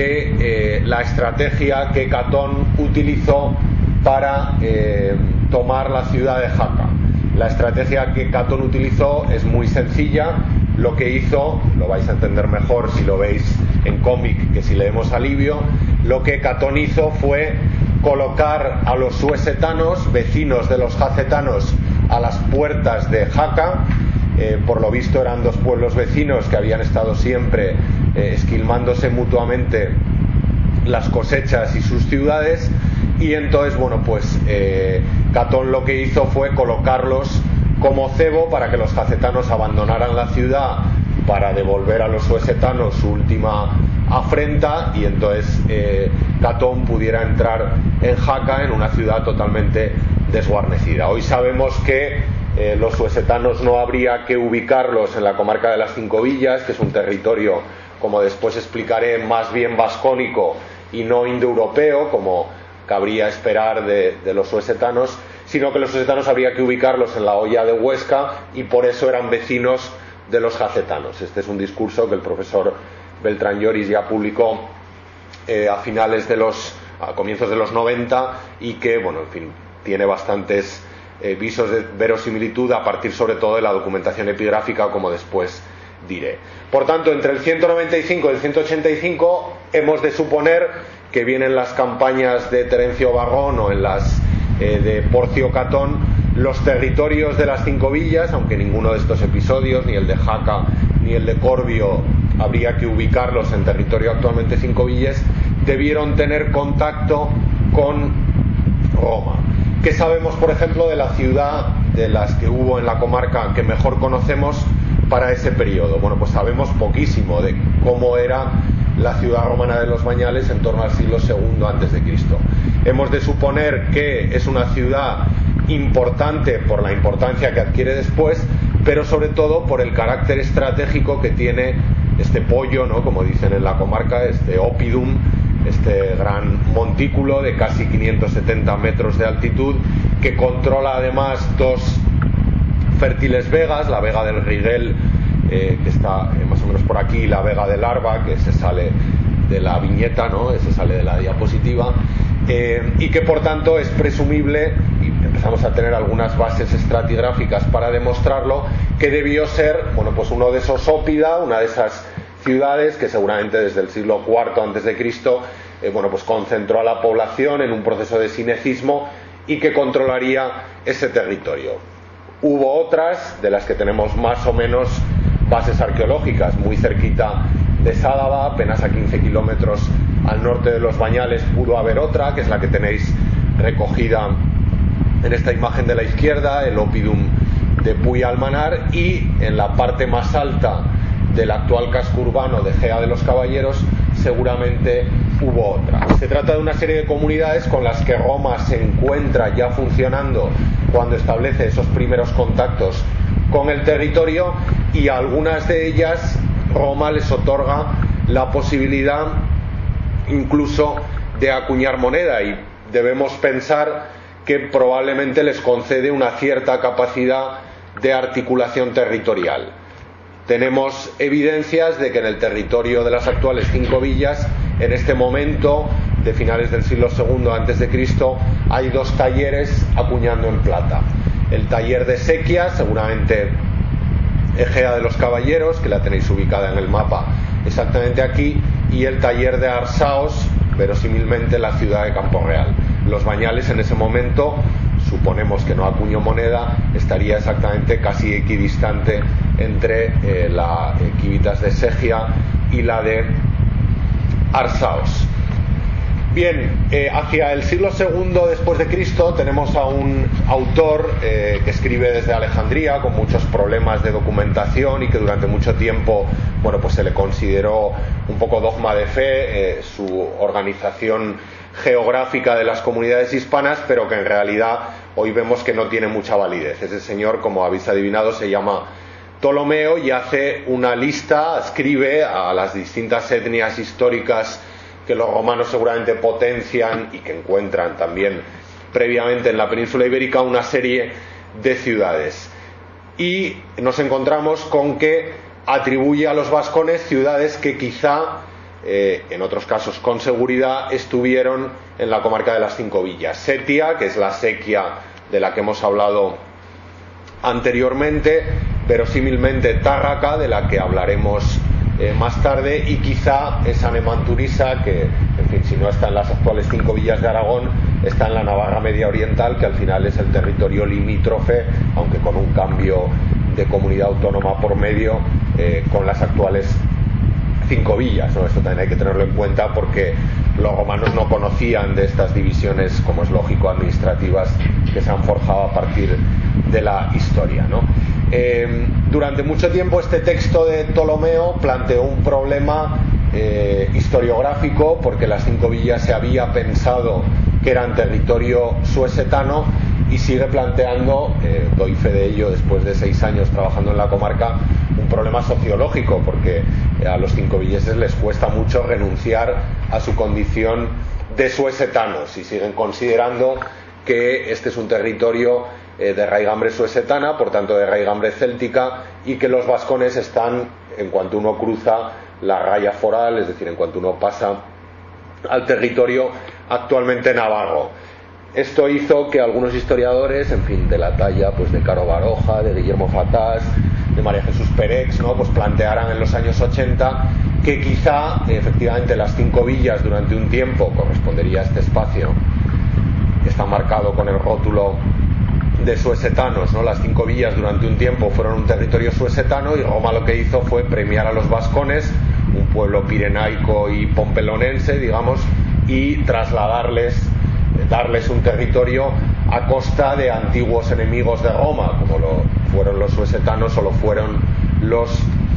de eh, la estrategia que Catón utilizó para eh, tomar la ciudad de Jaca. La estrategia que Catón utilizó es muy sencilla. Lo que hizo, lo vais a entender mejor si lo veis en cómic que si leemos a Livio, lo que Catón hizo fue colocar a los suesetanos, vecinos de los jacetanos, a las puertas de Jaca. Eh, por lo visto eran dos pueblos vecinos que habían estado siempre eh, esquilmándose mutuamente las cosechas y sus ciudades, y entonces, bueno, pues eh, Catón lo que hizo fue colocarlos como cebo para que los jacetanos abandonaran la ciudad para devolver a los suesetanos su última afrenta, y entonces eh, Catón pudiera entrar en Jaca, en una ciudad totalmente desguarnecida. Hoy sabemos que Eh, los suesetanos no habría que ubicarlos en la comarca de las cinco villas, que es un territorio, como después explicaré, más bien vascónico y no indoeuropeo, como cabría esperar de, de los suesetanos, sino que los suesetanos habría que ubicarlos en la hoya de Huesca y por eso eran vecinos de los jacetanos. Este es un discurso que el profesor Beltrán Lloris ya publicó eh, a finales de los, a comienzos de los noventa, y que, bueno, en fin, tiene bastantes Eh, visos de verosimilitud a partir sobre todo de la documentación epigráfica, como después diré. Por tanto, entre el ciento noventa y cinco y el ciento ochenta y cinco hemos de suponer que vienen las campañas de Terencio Varrón o en las eh, de Porcio Catón, los territorios de las cinco villas, aunque ninguno de estos episodios, ni el de Jaca ni el de Corbio, habría que ubicarlos en territorio actualmente cinco villas, debieron tener contacto con Roma. ¿Qué sabemos, por ejemplo, de la ciudad de las que hubo en la comarca que mejor conocemos para ese periodo? Bueno, pues sabemos poquísimo de cómo era la ciudad romana de los Bañales en torno al siglo segundo antes de Cristo. Hemos de suponer que es una ciudad importante por la importancia que adquiere después, pero sobre todo por el carácter estratégico que tiene este pollo, ¿no?, como dicen en la comarca, este oppidum, este gran montículo de casi quinientos setenta metros de altitud, que controla además dos fértiles vegas, la vega del Riguel, eh, que está eh, más o menos por aquí, y la vega del Arba, que se sale de la viñeta, ¿no?, se sale de la diapositiva, eh, y que por tanto es presumible, y empezamos a tener algunas bases estratigráficas para demostrarlo, que debió ser, bueno, pues uno de esos ópida, una de esas ciudades que seguramente desde el siglo cuarto antes de Cristo eh, bueno, pues concentró a la población en un proceso de sinecismo y que controlaría ese territorio. Hubo otras, de las que tenemos más o menos bases arqueológicas, muy cerquita de Sádaba, apenas a quince kilómetros al norte de los Bañales pudo haber otra, que es la que tenéis recogida en esta imagen de la izquierda, el Oppidum de Puy Almanar, y en la parte más alta del actual casco urbano de Gea de los Caballeros seguramente hubo otra. Se trata de una serie de comunidades con las que Roma se encuentra ya funcionando cuando establece esos primeros contactos con el territorio, y a algunas de ellas Roma les otorga la posibilidad incluso de acuñar moneda, y debemos pensar que probablemente les concede una cierta capacidad de articulación territorial. Tenemos evidencias de que en el territorio de las actuales cinco villas, en este momento de finales del siglo segundo antes de Cristo, hay dos talleres acuñando en plata. El taller de Sequia, seguramente Egea de los Caballeros, que la tenéis ubicada en el mapa exactamente aquí, y el taller de Arsaos, verosímilmente la ciudad de Campo Real. Los Bañales en ese momento, suponemos que no acuñó moneda, estaría exactamente casi equidistante entre eh, la eh, Civitas de Segia y la de Arsaos. Bien, eh, hacia el siglo segundo después de Cristo tenemos a un autor eh, que escribe desde Alejandría con muchos problemas de documentación y que durante mucho tiempo, bueno, pues se le consideró un poco dogma de fe, eh, su organización geográfica de las comunidades hispanas, pero que en realidad hoy vemos que no tiene mucha validez. Ese señor, como habéis adivinado, se llama Ptolomeo y hace una lista, escribe a las distintas etnias históricas que los romanos seguramente potencian y que encuentran también previamente en la península ibérica una serie de ciudades. Y nos encontramos con que atribuye a los vascones ciudades que quizá, eh, en otros casos con seguridad, estuvieron en la comarca de las cinco villas. Setia, que es la Sequia de la que hemos hablado anteriormente, verosímilmente Tárraca, de la que hablaremos Eh, más tarde, y quizá esa Nemanturisa, que, en fin, si no está en las actuales cinco villas de Aragón, está en la Navarra Media Oriental, que al final es el territorio limítrofe, aunque con un cambio de comunidad autónoma por medio, eh, con las actuales cinco villas, ¿no? Esto también hay que tenerlo en cuenta porque los romanos no conocían de estas divisiones, como es lógico, administrativas que se han forjado a partir de la historia, ¿no? Eh, durante mucho tiempo este texto de Ptolomeo planteó un problema eh, historiográfico, porque las cinco villas se había pensado que eran territorio suesetano, y sigue planteando, eh, doy fe de ello después de seis años trabajando en la comarca, un problema sociológico, porque a los cincovillases les cuesta mucho renunciar a su condición de suesetanos y siguen considerando que este es un territorio eh, de raigambre suesetana, por tanto de raigambre céltica, y que los vascones están, en cuanto uno cruza la raya foral, es decir, en cuanto uno pasa al territorio actualmente navarro. Esto hizo que algunos historiadores, en fin, de la talla pues de Caro Baroja, de Guillermo Fatás, de María Jesús Perex, ¿no?, pues plantearan en los años ochenta que quizá efectivamente las cinco villas durante un tiempo correspondería a este espacio que está marcado con el rótulo de suesetanos, ¿no? Las cinco villas durante un tiempo fueron un territorio suesetano, y Roma lo que hizo fue premiar a los vascones, un pueblo pirenaico y pompelonense, digamos, y trasladarles, darles un territorio a costa de antiguos enemigos de Roma, como lo fueron los suesetanos o lo fueron los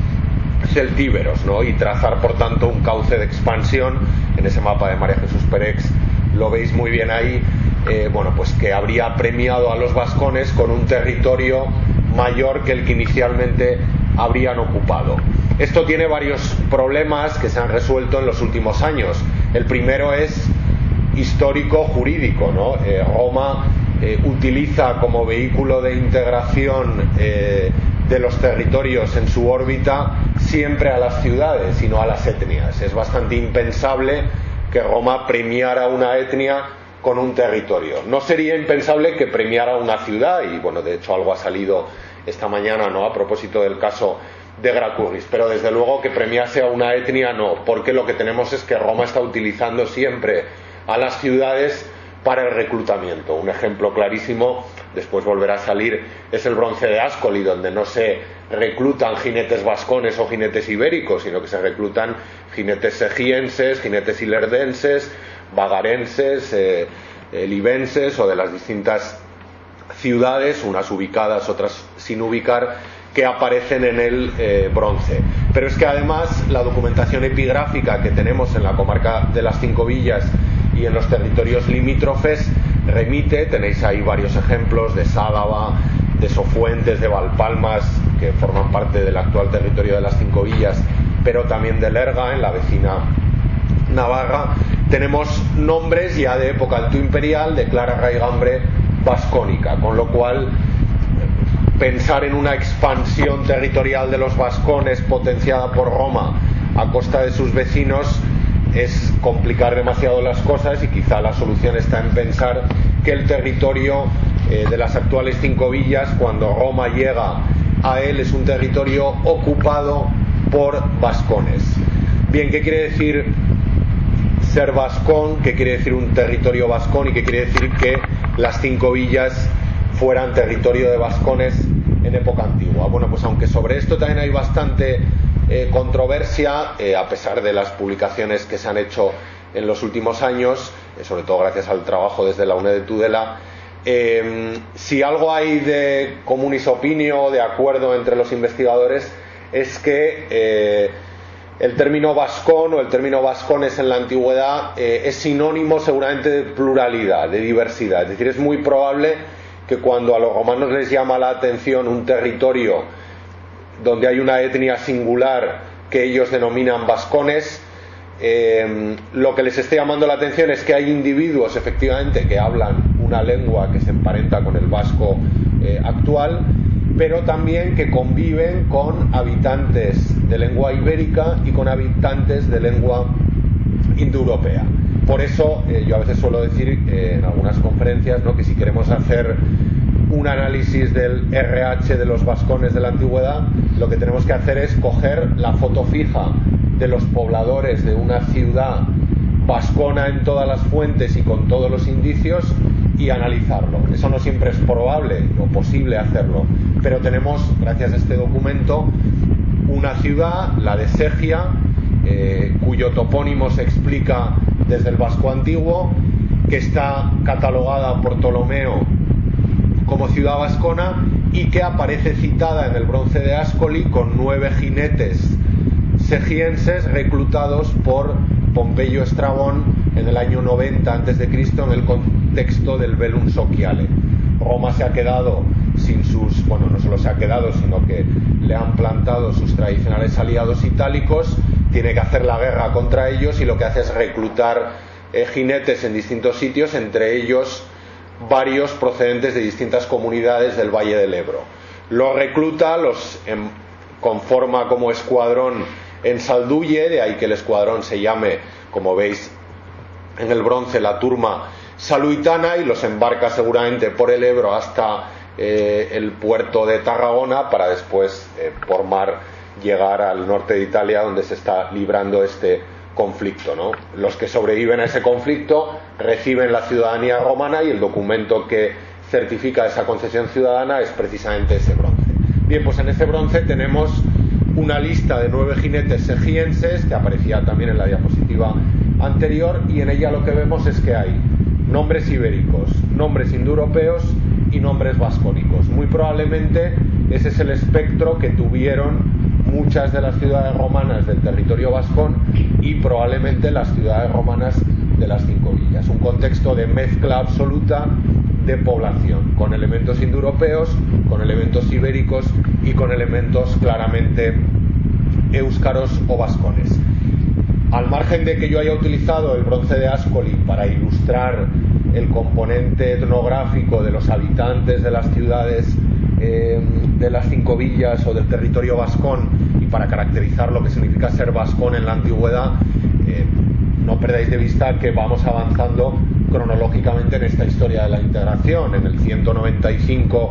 celtíberos, ¿no? Y trazar, por tanto, un cauce de expansión. En ese mapa de María Jesús Perex lo veis muy bien ahí, eh, bueno, pues que habría premiado a los vascones con un territorio mayor que el que inicialmente habrían ocupado. Esto tiene varios problemas que se han resuelto en los últimos años. El primero es histórico-jurídico, ¿no? Eh, Roma eh, utiliza como vehículo de integración eh, de los territorios en su órbita siempre a las ciudades y no a las etnias. Es bastante impensable que Roma premiara una etnia con un territorio. No sería impensable que premiara una ciudad, y bueno, de hecho algo ha salido esta mañana, ¿no?, a propósito del caso de Gracurris, pero desde luego que premiase a una etnia no, porque lo que tenemos es que Roma está utilizando siempre a las ciudades para el reclutamiento. Un ejemplo clarísimo, después volverá a salir, es el bronce de Ascoli, donde no se reclutan jinetes vascones o jinetes ibéricos, sino que se reclutan jinetes segienses, jinetes ilerdenses, vagarenses, eh, eh, libenses o de las distintas ciudades, unas ubicadas, otras sin ubicar, que aparecen en el eh, bronce. Pero es que además la documentación epigráfica que tenemos en la comarca de las Cinco Villas y en los territorios limítrofes remite, tenéis ahí varios ejemplos de Sádava, de Sofuentes, de Valpalmas, que forman parte del actual territorio de las Cinco Villas, pero también de Lerga, en la vecina Navarra. Tenemos nombres ya de época altoimperial, de clara raigambre vascónica, con lo cual pensar en una expansión territorial de los vascones potenciada por Roma a costa de sus vecinos es complicar demasiado las cosas, y quizá la solución está en pensar que el territorio eh, de las actuales Cinco Villas, cuando Roma llega a él, es un territorio ocupado por vascones. Bien, ¿qué quiere decir ser vascón? ¿Qué quiere decir un territorio vascón? ¿Y qué quiere decir que las Cinco Villas fueran territorio de vascones en época antigua? Bueno, pues aunque sobre esto también hay bastante eh, controversia, eh, a pesar de las publicaciones que se han hecho en los últimos años, eh, sobre todo gracias al trabajo desde la U N E de Tudela, eh, si algo hay de communis opinio, de acuerdo entre los investigadores, es que eh, el término vascón o el término vascones en la antigüedad eh, es sinónimo seguramente de pluralidad, de diversidad. Es decir, es muy probable que cuando a los romanos les llama la atención un territorio donde hay una etnia singular que ellos denominan vascones, eh, lo que les esté llamando la atención es que hay individuos efectivamente que hablan una lengua que se emparenta con el vasco eh, actual, pero también que conviven con habitantes de lengua ibérica y con habitantes de lengua indoeuropea. Por eso eh, yo a veces suelo decir eh, en algunas conferencias, ¿no?, que si queremos hacer un análisis del R H de los vascones de la antigüedad, lo que tenemos que hacer es coger la foto fija de los pobladores de una ciudad vascona en todas las fuentes y con todos los indicios y analizarlo. Eso no siempre es probable o posible hacerlo, pero tenemos, gracias a este documento, una ciudad, la de Segia, eh, cuyo topónimo se explica desde el vasco antiguo, que está catalogada por Ptolomeo como ciudad vascona y que aparece citada en el bronce de Ascoli con nueve jinetes segienses reclutados por Pompeyo Estrabón en el año noventa antes de Cristo en el contexto del Velum Sociale. Roma se ha quedado sin sus, bueno, no solo se ha quedado, sino que le han plantado sus tradicionales aliados itálicos, tiene que hacer la guerra contra ellos y lo que hace es reclutar eh, jinetes en distintos sitios, entre ellos varios procedentes de distintas comunidades del Valle del Ebro. Los recluta, los en, conforma como escuadrón en Salduye, de ahí que el escuadrón se llame, como veis en el bronce, la turma saluitana, y los embarca seguramente por el Ebro hasta eh, el puerto de Tarragona para después eh, por mar llegar al norte de Italia, donde se está librando este conflicto, ¿no? Los que sobreviven a ese conflicto reciben la ciudadanía romana y el documento que certifica esa concesión ciudadana es precisamente ese bronce. Bien, pues en ese bronce tenemos una lista de nueve jinetes segienses que aparecía también en la diapositiva anterior, y en ella lo que vemos es que hay nombres ibéricos, nombres indoeuropeos y nombres vascónicos. Muy probablemente ese es el espectro que tuvieron muchas de las ciudades romanas del territorio vascón y probablemente las ciudades romanas de las Cinco Villas. Un contexto de mezcla absoluta de población, con elementos indoeuropeos, con elementos ibéricos y con elementos claramente éuskaros o vascones. Al margen de que yo haya utilizado el bronce de Ascoli para ilustrar el componente etnográfico de los habitantes de las ciudades eh, de las Cinco Villas o del territorio vascón y para caracterizar lo que significa ser vascón en la antigüedad, eh, no perdáis de vista que vamos avanzando cronológicamente en esta historia de la integración. En el ciento noventa y cinco a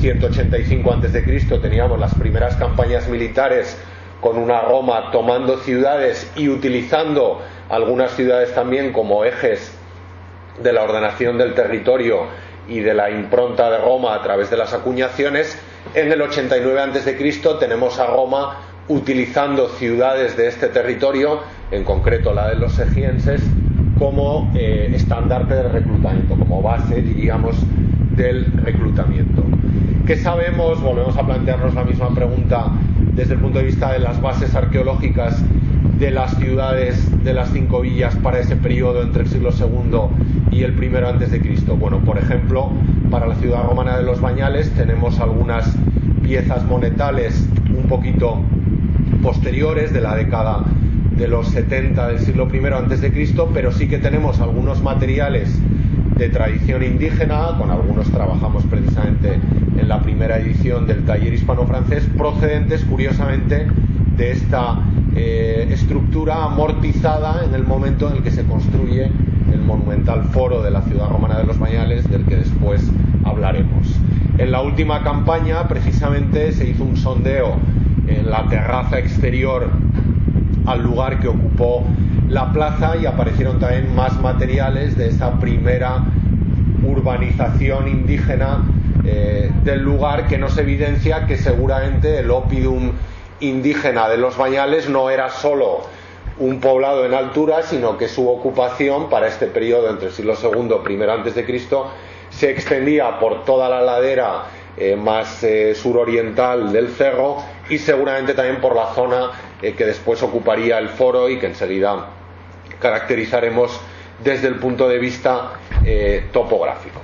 ciento ochenta y cinco antes de Cristo teníamos las primeras campañas militares con una Roma tomando ciudades y utilizando algunas ciudades también como ejes de la ordenación del territorio y de la impronta de Roma a través de las acuñaciones. En el ochenta y nueve antes de Cristo tenemos a Roma utilizando ciudades de este territorio, en concreto la de los egienses, como eh, estandarte de reclutamiento, como base, diríamos, del reclutamiento. ¿Qué sabemos? Volvemos a plantearnos la misma pregunta desde el punto de vista de las bases arqueológicas de las ciudades de las cinco villas para ese periodo entre el siglo segundo y el primero antes de Cristo. Bueno, por ejemplo, para la ciudad romana de los Bañales tenemos algunas piezas monetales un poquito posteriores, de la década de los setenta del siglo primero antes de Cristo, pero sí que tenemos algunos materiales de tradición indígena, con algunos trabajamos precisamente en la primera edición del taller hispano-francés, procedentes curiosamente de esta eh, estructura amortizada en el momento en el que se construye el monumental foro de la ciudad romana de los Bañales, del que después hablaremos. En la última campaña precisamente se hizo un sondeo en la terraza exterior al lugar que ocupó la plaza y aparecieron también más materiales de esa primera urbanización indígena eh, del lugar, que nos evidencia que seguramente el oppidum indígena de los Bañales no era solo un poblado en altura, sino que su ocupación para este periodo entre el siglo segundo y primero antes de Cristo se extendía por toda la ladera eh, más eh, suroriental del cerro, y seguramente también por la zona eh, que después ocuparía el foro y que enseguida caracterizaremos desde el punto de vista eh, topográfico.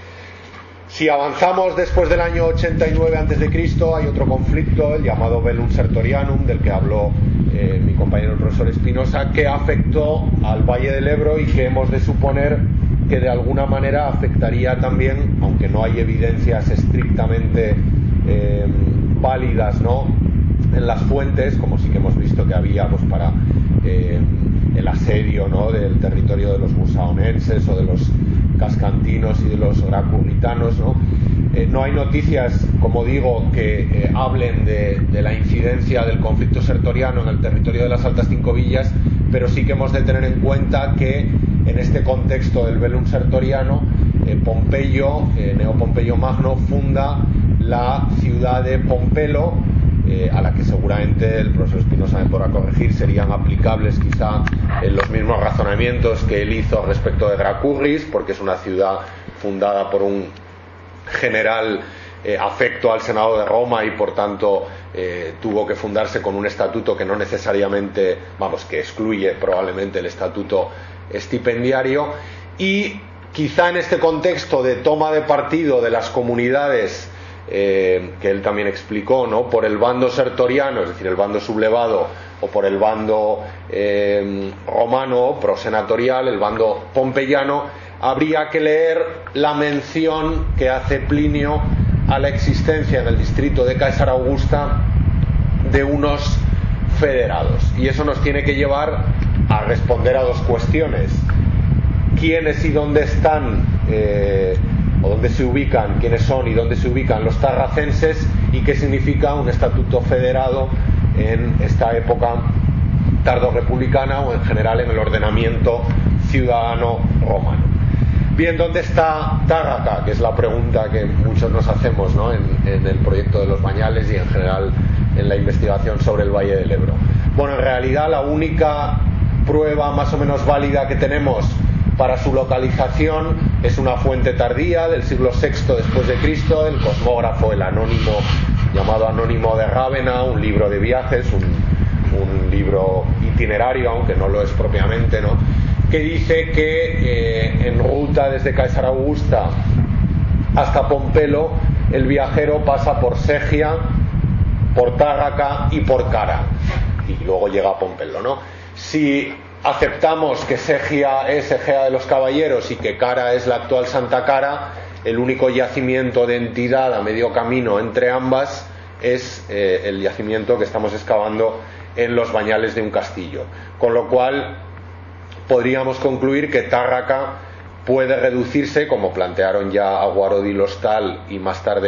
Si avanzamos después del año ochenta y nueve antes de Cristo, hay otro conflicto, el llamado Velum Sertorianum, del que habló eh, mi compañero el profesor Espinosa, que afectó al Valle del Ebro y que hemos de suponer que de alguna manera afectaría también, aunque no hay evidencias estrictamente eh, válidas, ¿no?, en las fuentes, como sí que hemos visto que había pues, para eh, el asedio, ¿no?, del territorio de los musaonenses o de los cascantinos y de los gracurritanos, ¿no? Eh, no hay noticias, como digo, que eh, hablen de, de la incidencia del conflicto sertoriano en el territorio de las Altas Cinco Villas, pero sí que hemos de tener en cuenta que en este contexto del Velum Sertoriano, eh, Pompeyo, eh, Neo Pompeyo Magno, funda la ciudad de Pompelo, eh, a la que seguramente el profesor Espinosa me podrá corregir, serían aplicables quizá en los mismos razonamientos que él hizo respecto de Gracurris, porque es una ciudad fundada por un general eh, afecto al Senado de Roma y por tanto eh, tuvo que fundarse con un estatuto que no necesariamente, vamos, que excluye probablemente el estatuto estipendiario. Y quizá en este contexto de toma de partido de las comunidades eh, que él también explicó, ¿no?, por el bando sertoriano, es decir, el bando sublevado, o por el bando eh, romano prosenatorial, el bando pompeyano, habría que leer la mención que hace Plinio a la existencia en el distrito de Caesar Augusta de unos federados, y eso nos tiene que llevar a responder a dos cuestiones: quiénes y dónde están eh, o dónde se ubican, quiénes son y dónde se ubican los tarracenses, y qué significa un estatuto federado en esta época tardo-republicana o en general en el ordenamiento ciudadano romano. Bien, ¿dónde está Tárraca? Que es la pregunta que muchos nos hacemos, ¿no?, en, en el proyecto de los Bañales y en general en la investigación sobre el Valle del Ebro. Bueno, en realidad la única prueba más o menos válida que tenemos para su localización es una fuente tardía del siglo sexto después de Cristo, el cosmógrafo, el anónimo llamado Anónimo de Rávena, un libro de viajes, un, un libro itinerario, aunque no lo es propiamente, ¿no?, que dice que eh, en ruta desde Caesar Augusta hasta Pompelo el viajero pasa por Segia, por Tárraca y por Cara, y luego llega a Pompelo, ¿no? Si aceptamos que Segia es Egea de los Caballeros y que Cara es la actual Santa Cara, el único yacimiento de entidad a medio camino entre ambas es eh, el yacimiento que estamos excavando en los Bañales de un castillo, con lo cual podríamos concluir que Tárraca puede reducirse, como plantearon ya Aguarodi Lostal y más tarde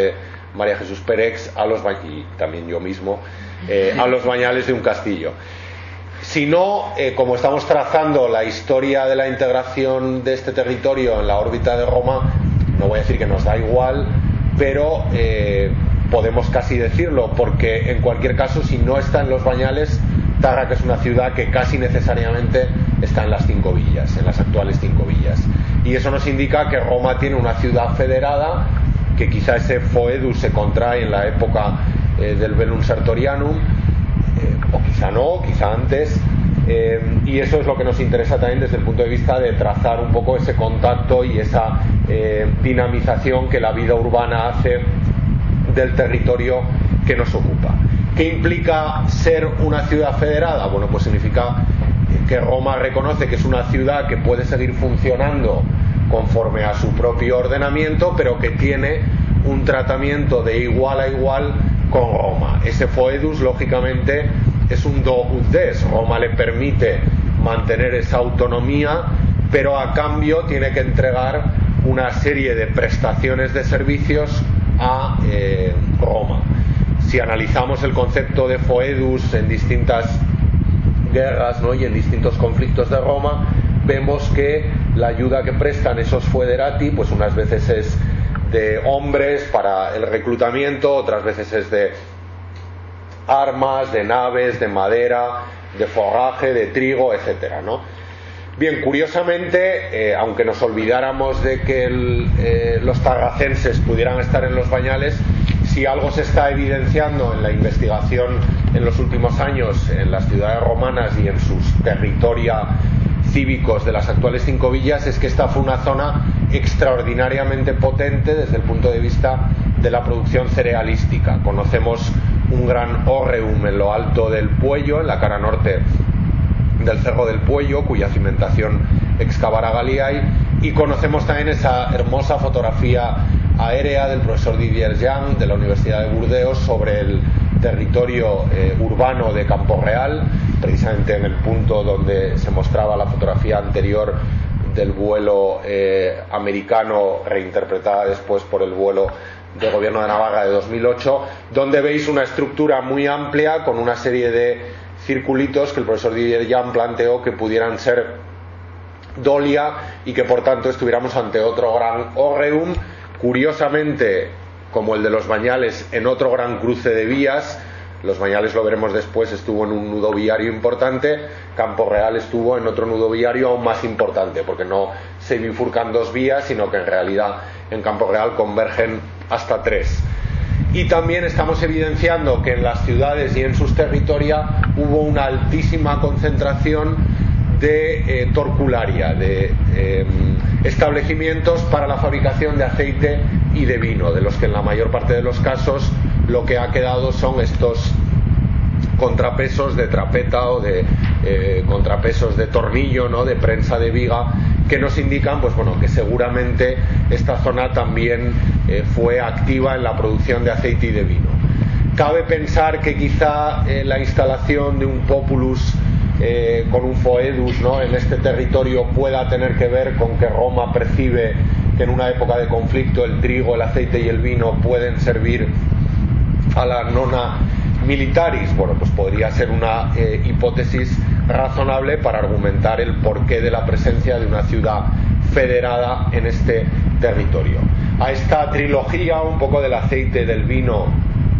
María Jesús Perex, a los y también yo mismo, eh, a los bañales de un castillo. Si no, eh, como estamos trazando la historia de la integración de este territorio en la órbita de Roma, no voy a decir que nos da igual, pero eh, podemos casi decirlo, porque en cualquier caso, si no está en los bañales, Tárraco es una ciudad que casi necesariamente está en las cinco villas, en las actuales cinco villas. Y eso nos indica que Roma tiene una ciudad federada, que quizá ese foedus se contrae en la época eh, del Velum Sertorianum, eh, o quizá no, quizá antes, eh, y eso es lo que nos interesa también desde el punto de vista de trazar un poco ese contacto y esa eh, dinamización que la vida urbana hace del territorio que nos ocupa. ¿Qué implica ser una ciudad federada? Bueno, pues significa que Roma reconoce que es una ciudad que puede seguir funcionando conforme a su propio ordenamiento, pero que tiene un tratamiento de igual a igual con Roma. Ese foedus, lógicamente, es un do ut des. Roma le permite mantener esa autonomía, pero a cambio tiene que entregar una serie de prestaciones de servicios a eh, Roma. Si analizamos el concepto de foedus en distintas guerras, ¿no?, y en distintos conflictos de Roma, vemos que la ayuda que prestan esos foederati, pues unas veces es de hombres para el reclutamiento, otras veces es de armas, de naves, de madera, de forraje, de trigo, etcétera, ¿no? Bien, curiosamente, eh, aunque nos olvidáramos de que el, eh, los tarracenses pudieran estar en los bañales, si algo se está evidenciando en la investigación en los últimos años en las ciudades romanas y en sus territoria cívicos de las actuales cinco villas, es que esta fue una zona extraordinariamente potente desde el punto de vista de la producción cerealística. Conocemos un gran hórreum en lo alto del Puello, en la cara norte del Cerro del Puello, cuya cimentación excavará Galiay, y conocemos también esa hermosa fotografía aérea del profesor Didier Jean de la Universidad de Burdeos sobre el territorio eh, urbano de Campo Real, precisamente en el punto donde se mostraba la fotografía anterior del vuelo eh, americano, reinterpretada después por el vuelo del gobierno de Navarra de dos mil ocho, donde veis una estructura muy amplia con una serie de circulitos que el profesor Didier Jean planteó que pudieran ser dolia y que por tanto estuviéramos ante otro gran hórreum, curiosamente como el de los bañales, en otro gran cruce de vías. Los bañales, lo veremos después, estuvo en un nudo viario importante. Campo Real estuvo en otro nudo viario aún más importante, porque no se bifurcan dos vías, sino que en realidad en Campo Real convergen hasta tres. Y también estamos evidenciando que en las ciudades y en sus territorios hubo una altísima concentración de eh, torcularia, de eh, establecimientos para la fabricación de aceite y de vino, de los que en la mayor parte de los casos lo que ha quedado son estos contrapesos de trapeta o de eh, contrapesos de tornillo, ¿no?, de prensa de viga, que nos indican, pues bueno, que seguramente esta zona también eh, fue activa en la producción de aceite y de vino. Cabe pensar que quizá eh, la instalación de un populus eh, con un foedus, ¿no?, en este territorio pueda tener que ver con que Roma percibe que en una época de conflicto el trigo, el aceite y el vino pueden servir a la nona militaris. Bueno, pues podría ser una eh, hipótesis razonable para argumentar el porqué de la presencia de una ciudad federada en este territorio. A esta trilogía, un poco del aceite, del vino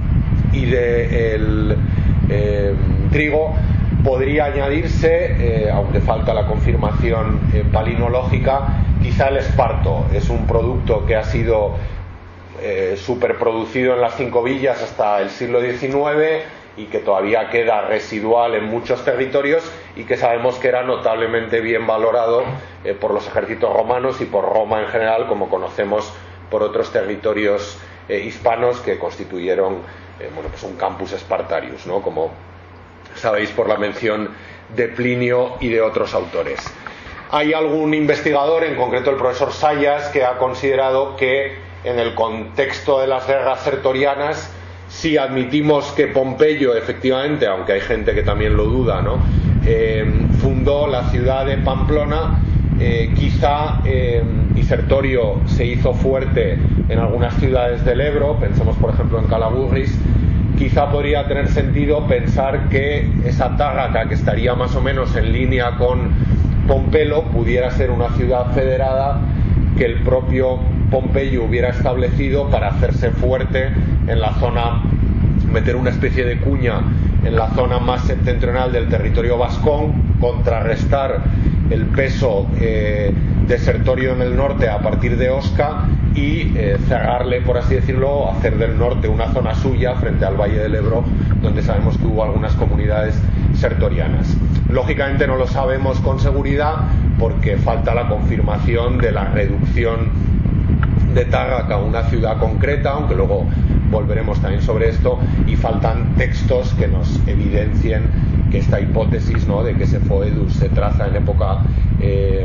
y del eh, trigo, podría añadirse, eh, aunque falta la confirmación eh, palinológica, quizá el esparto. Es un producto que ha sido eh, superproducido en las cinco villas hasta el siglo diecinueve y que todavía queda residual en muchos territorios, y que sabemos que era notablemente bien valorado eh, por los ejércitos romanos y por Roma en general, como conocemos por otros territorios eh, hispanos que constituyeron eh, bueno, pues un campus Spartarius, ¿no?, como sabéis por la mención de Plinio y de otros autores. Hay algún investigador, en concreto el profesor Sayas, que ha considerado que en el contexto de las guerras sertorianas, si admitimos que Pompeyo efectivamente, aunque hay gente que también lo duda, ¿no?, eh, fundó la ciudad de Pamplona, Eh, quizá eh, Isertorio se hizo fuerte en algunas ciudades del Ebro, pensemos por ejemplo en Calagurris. Quizá podría tener sentido pensar que esa Tágaca, que estaría más o menos en línea con Pompelo, pudiera ser una ciudad federada que el propio Pompeyo hubiera establecido para hacerse fuerte en la zona, meter una especie de cuña en la zona más septentrional del territorio vascón, contrarrestar el peso eh, desertorio en el norte a partir de Osca y eh, cerrarle, por así decirlo, hacer del norte una zona suya frente al Valle del Ebro, donde sabemos que hubo algunas comunidades sertorianas. Lógicamente no lo sabemos con seguridad porque falta la confirmación de la reducción de Tágaca a una ciudad concreta, aunque luego volveremos también sobre esto, y faltan textos que nos evidencien que esta hipótesis, ¿no?, de que ese Foedus se traza en época eh,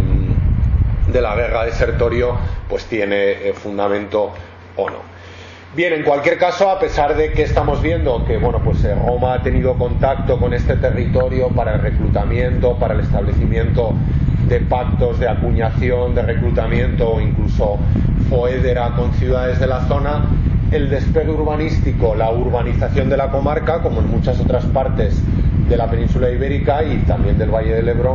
de la guerra de Sertorio, pues tiene eh, fundamento o no. Bien, en cualquier caso, a pesar de que estamos viendo que bueno, pues eh, Roma ha tenido contacto con este territorio para el reclutamiento, para el establecimiento de pactos de acuñación, de reclutamiento o incluso foédera con ciudades de la zona, el despegue urbanístico, la urbanización de la comarca, como en muchas otras partes de la península ibérica y también del Valle del Ebro,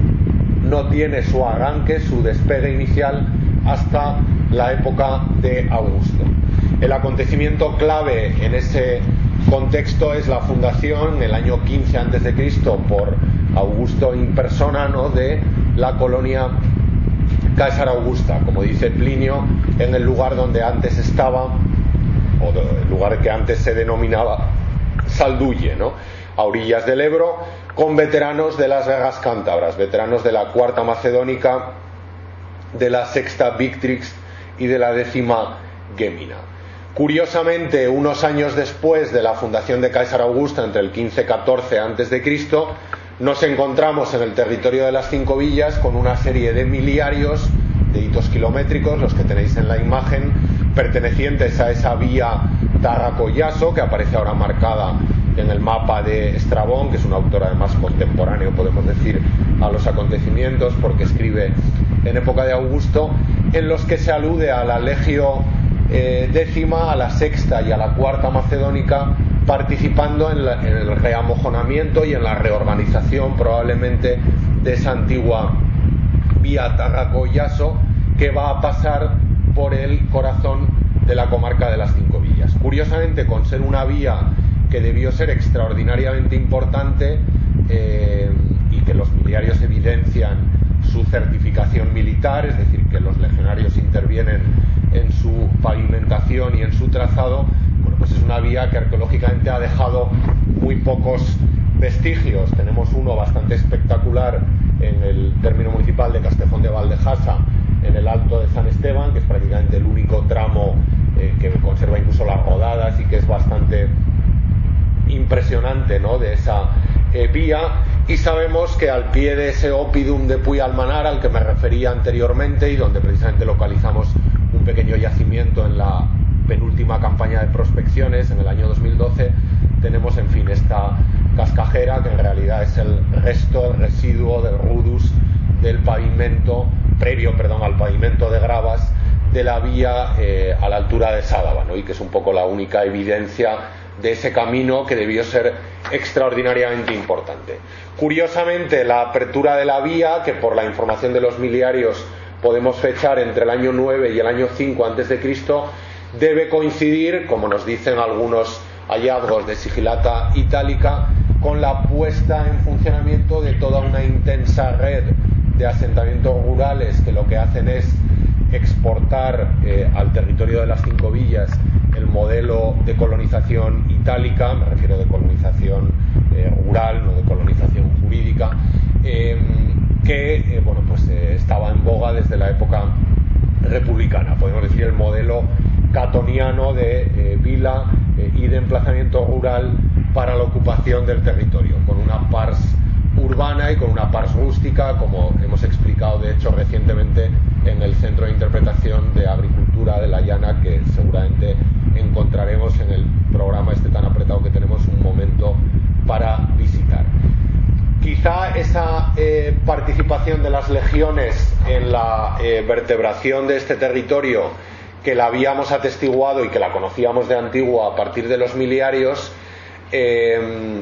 no tiene su arranque, su despegue inicial hasta la época de Augusto. El acontecimiento clave en ese contexto es la fundación en el año quince antes de Cristo por Augusto in persona, ¿no?, de la colonia Caesar Augusta, como dice Plinio, en el lugar donde antes estaba, o el lugar que antes se denominaba Salduye, ¿no?, a orillas del Ebro, con veteranos de las guerras cántabras, veteranos de la cuarta macedónica, de la sexta Victrix y de la décima Gémina. Curiosamente, unos años después de la fundación de Caesar Augusta, entre el quince catorce antes de Cristo, nos encontramos en el territorio de las Cinco Villas con una serie de miliarios, de hitos kilométricos, los que tenéis en la imagen, pertenecientes a esa vía Tágaco-Iaso, que aparece ahora marcada en el mapa de Estrabón, que es un autor además contemporáneo, podemos decir, a los acontecimientos, porque escribe en época de Augusto, en los que se alude a la legio eh, décima, a la sexta y a la cuarta macedónica, participando en, la, en el reamojonamiento y en la reorganización probablemente de esa antigua vía Tágaco-Iaso, que va a pasar por el corazón de la comarca de las Cinco Villas. Curiosamente, con ser una vía que debió ser extraordinariamente importante eh, y que los miliarios evidencian su certificación militar, es decir, que los legionarios intervienen en su pavimentación y en su trazado, bueno, pues es una vía que arqueológicamente ha dejado muy pocos vestigios. Tenemos uno bastante espectacular en el término municipal de Castejón de Valdejasa, en el Alto de San Esteban, que es prácticamente el único tramo eh, que conserva incluso las rodadas y que es bastante impresionante, ¿no?, de esa eh, vía. Y sabemos que al pie de ese Oppidum de Puy Almanar al que me refería anteriormente y donde precisamente localizamos un pequeño yacimiento en la penúltima campaña de prospecciones en el año dos mil doce, tenemos en fin esta cascajera que en realidad es el resto, el residuo del rudus del pavimento, previo perdón, al pavimento de gravas de la vía eh, a la altura de Sádava, ¿no?, y que es un poco la única evidencia de ese camino que debió ser extraordinariamente importante. Curiosamente, la apertura de la vía, que por la información de los miliarios podemos fechar entre el año nueve y el año cinco antes de Cristo, debe coincidir, como nos dicen algunos hallazgos de Sigillata Itálica, con la puesta en funcionamiento de toda una intensa red de asentamientos rurales que lo que hacen es exportar eh, al territorio de las Cinco Villas el modelo de colonización itálica, me refiero de colonización eh, rural, no de colonización jurídica, eh, que eh, bueno, pues, eh, estaba en boga desde la época republicana. Podemos decir el modelo catoniano de eh, vila eh, y de emplazamiento rural para la ocupación del territorio, con una pars urbana y con una pars rústica, como hemos explicado de hecho recientemente en el Centro de Interpretación de Agricultura de la Llana, que seguramente encontraremos en el programa este tan apretado que tenemos un momento para visitar. quizá esa eh, participación de las legiones en la eh, vertebración de este territorio, que la habíamos atestiguado y que la conocíamos de antiguo a partir de los miliarios, eh,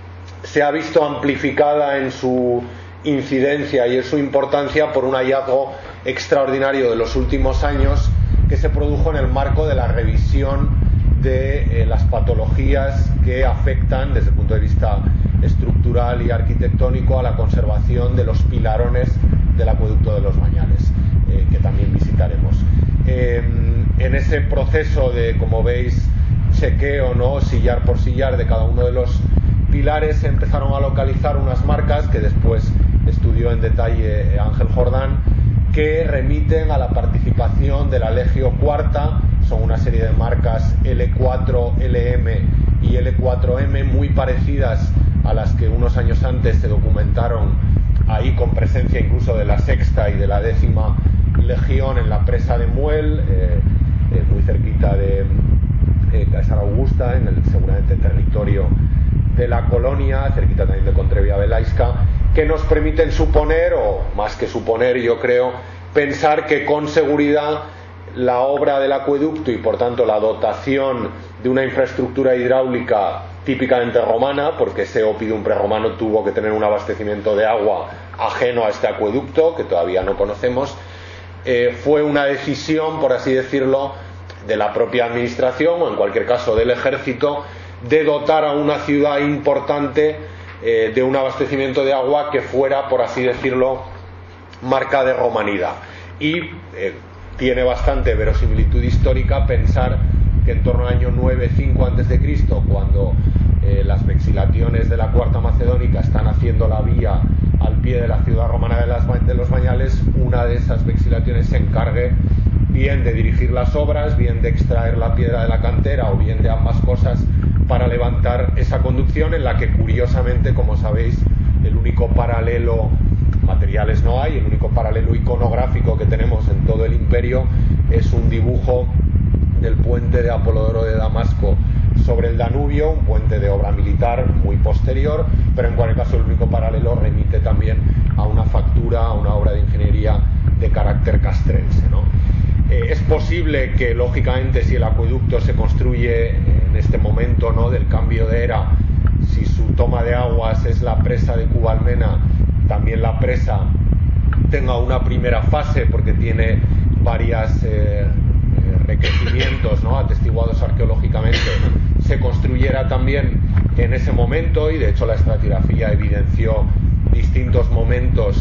se ha visto amplificada en su incidencia y en su importancia por un hallazgo extraordinario de los últimos años que se produjo en el marco de la revisión de eh, las patologías que afectan desde el punto de vista estructural y arquitectónico a la conservación de los pilarones del acueducto de los Bañales, eh, que también visitaremos. Eh, en ese proceso de, como veis, chequeo, ¿no?, sillar por sillar de cada uno de los pilares, se empezaron a localizar unas marcas que después estudió en detalle Ángel Jordán, que remiten a la participación de la Legio Cuarta. Son una serie de marcas L cuatro L M y L cuatro M muy parecidas a las que unos años antes se documentaron ahí, con presencia incluso de la sexta y de la décima legión en la presa de Muel, eh, eh, muy cerquita de eh, Caesar Augusta, en el seguramente territorio de la colonia, cerquita también de Contrevia Velaisca, que nos permiten suponer, o más que suponer, yo creo, pensar que con seguridad la obra del acueducto y por tanto la dotación de una infraestructura hidráulica típicamente romana, porque ese oppidum prerromano tuvo que tener un abastecimiento de agua ajeno a este acueducto, que todavía no conocemos, eh, fue una decisión, por así decirlo, de la propia administración, o en cualquier caso del ejército, de dotar a una ciudad importante eh, de un abastecimiento de agua que fuera, por así decirlo, marca de romanidad. Y eh, tiene bastante verosimilitud histórica pensar que en torno al año nueve cinco antes de Cristo, cuando eh, las vexilaciones de la Cuarta Macedónica están haciendo la vía al pie de la ciudad romana de, las, de los Bañales, una de esas vexilaciones se encargue bien de dirigir las obras, bien de extraer la piedra de la cantera, o bien de ambas cosas, para levantar esa conducción, en la que, curiosamente, como sabéis, el único paralelo, materiales no hay, el único paralelo iconográfico que tenemos en todo el imperio es un dibujo del puente de Apolodoro de Damasco sobre el Danubio, un puente de obra militar muy posterior, pero en cualquier caso el único paralelo remite también a una factura, a una obra de ingeniería de carácter castrense, ¿no? Eh, es posible que, lógicamente, si el acueducto se construye en este momento, ¿no?, del cambio de era, si su toma de aguas es la presa de Cubalmena, también la presa tenga una primera fase, porque tiene varias eh, recrecimientos, ¿no?, atestiguados arqueológicamente, se construyera también en ese momento, y de hecho la estratigrafía evidenció distintos momentos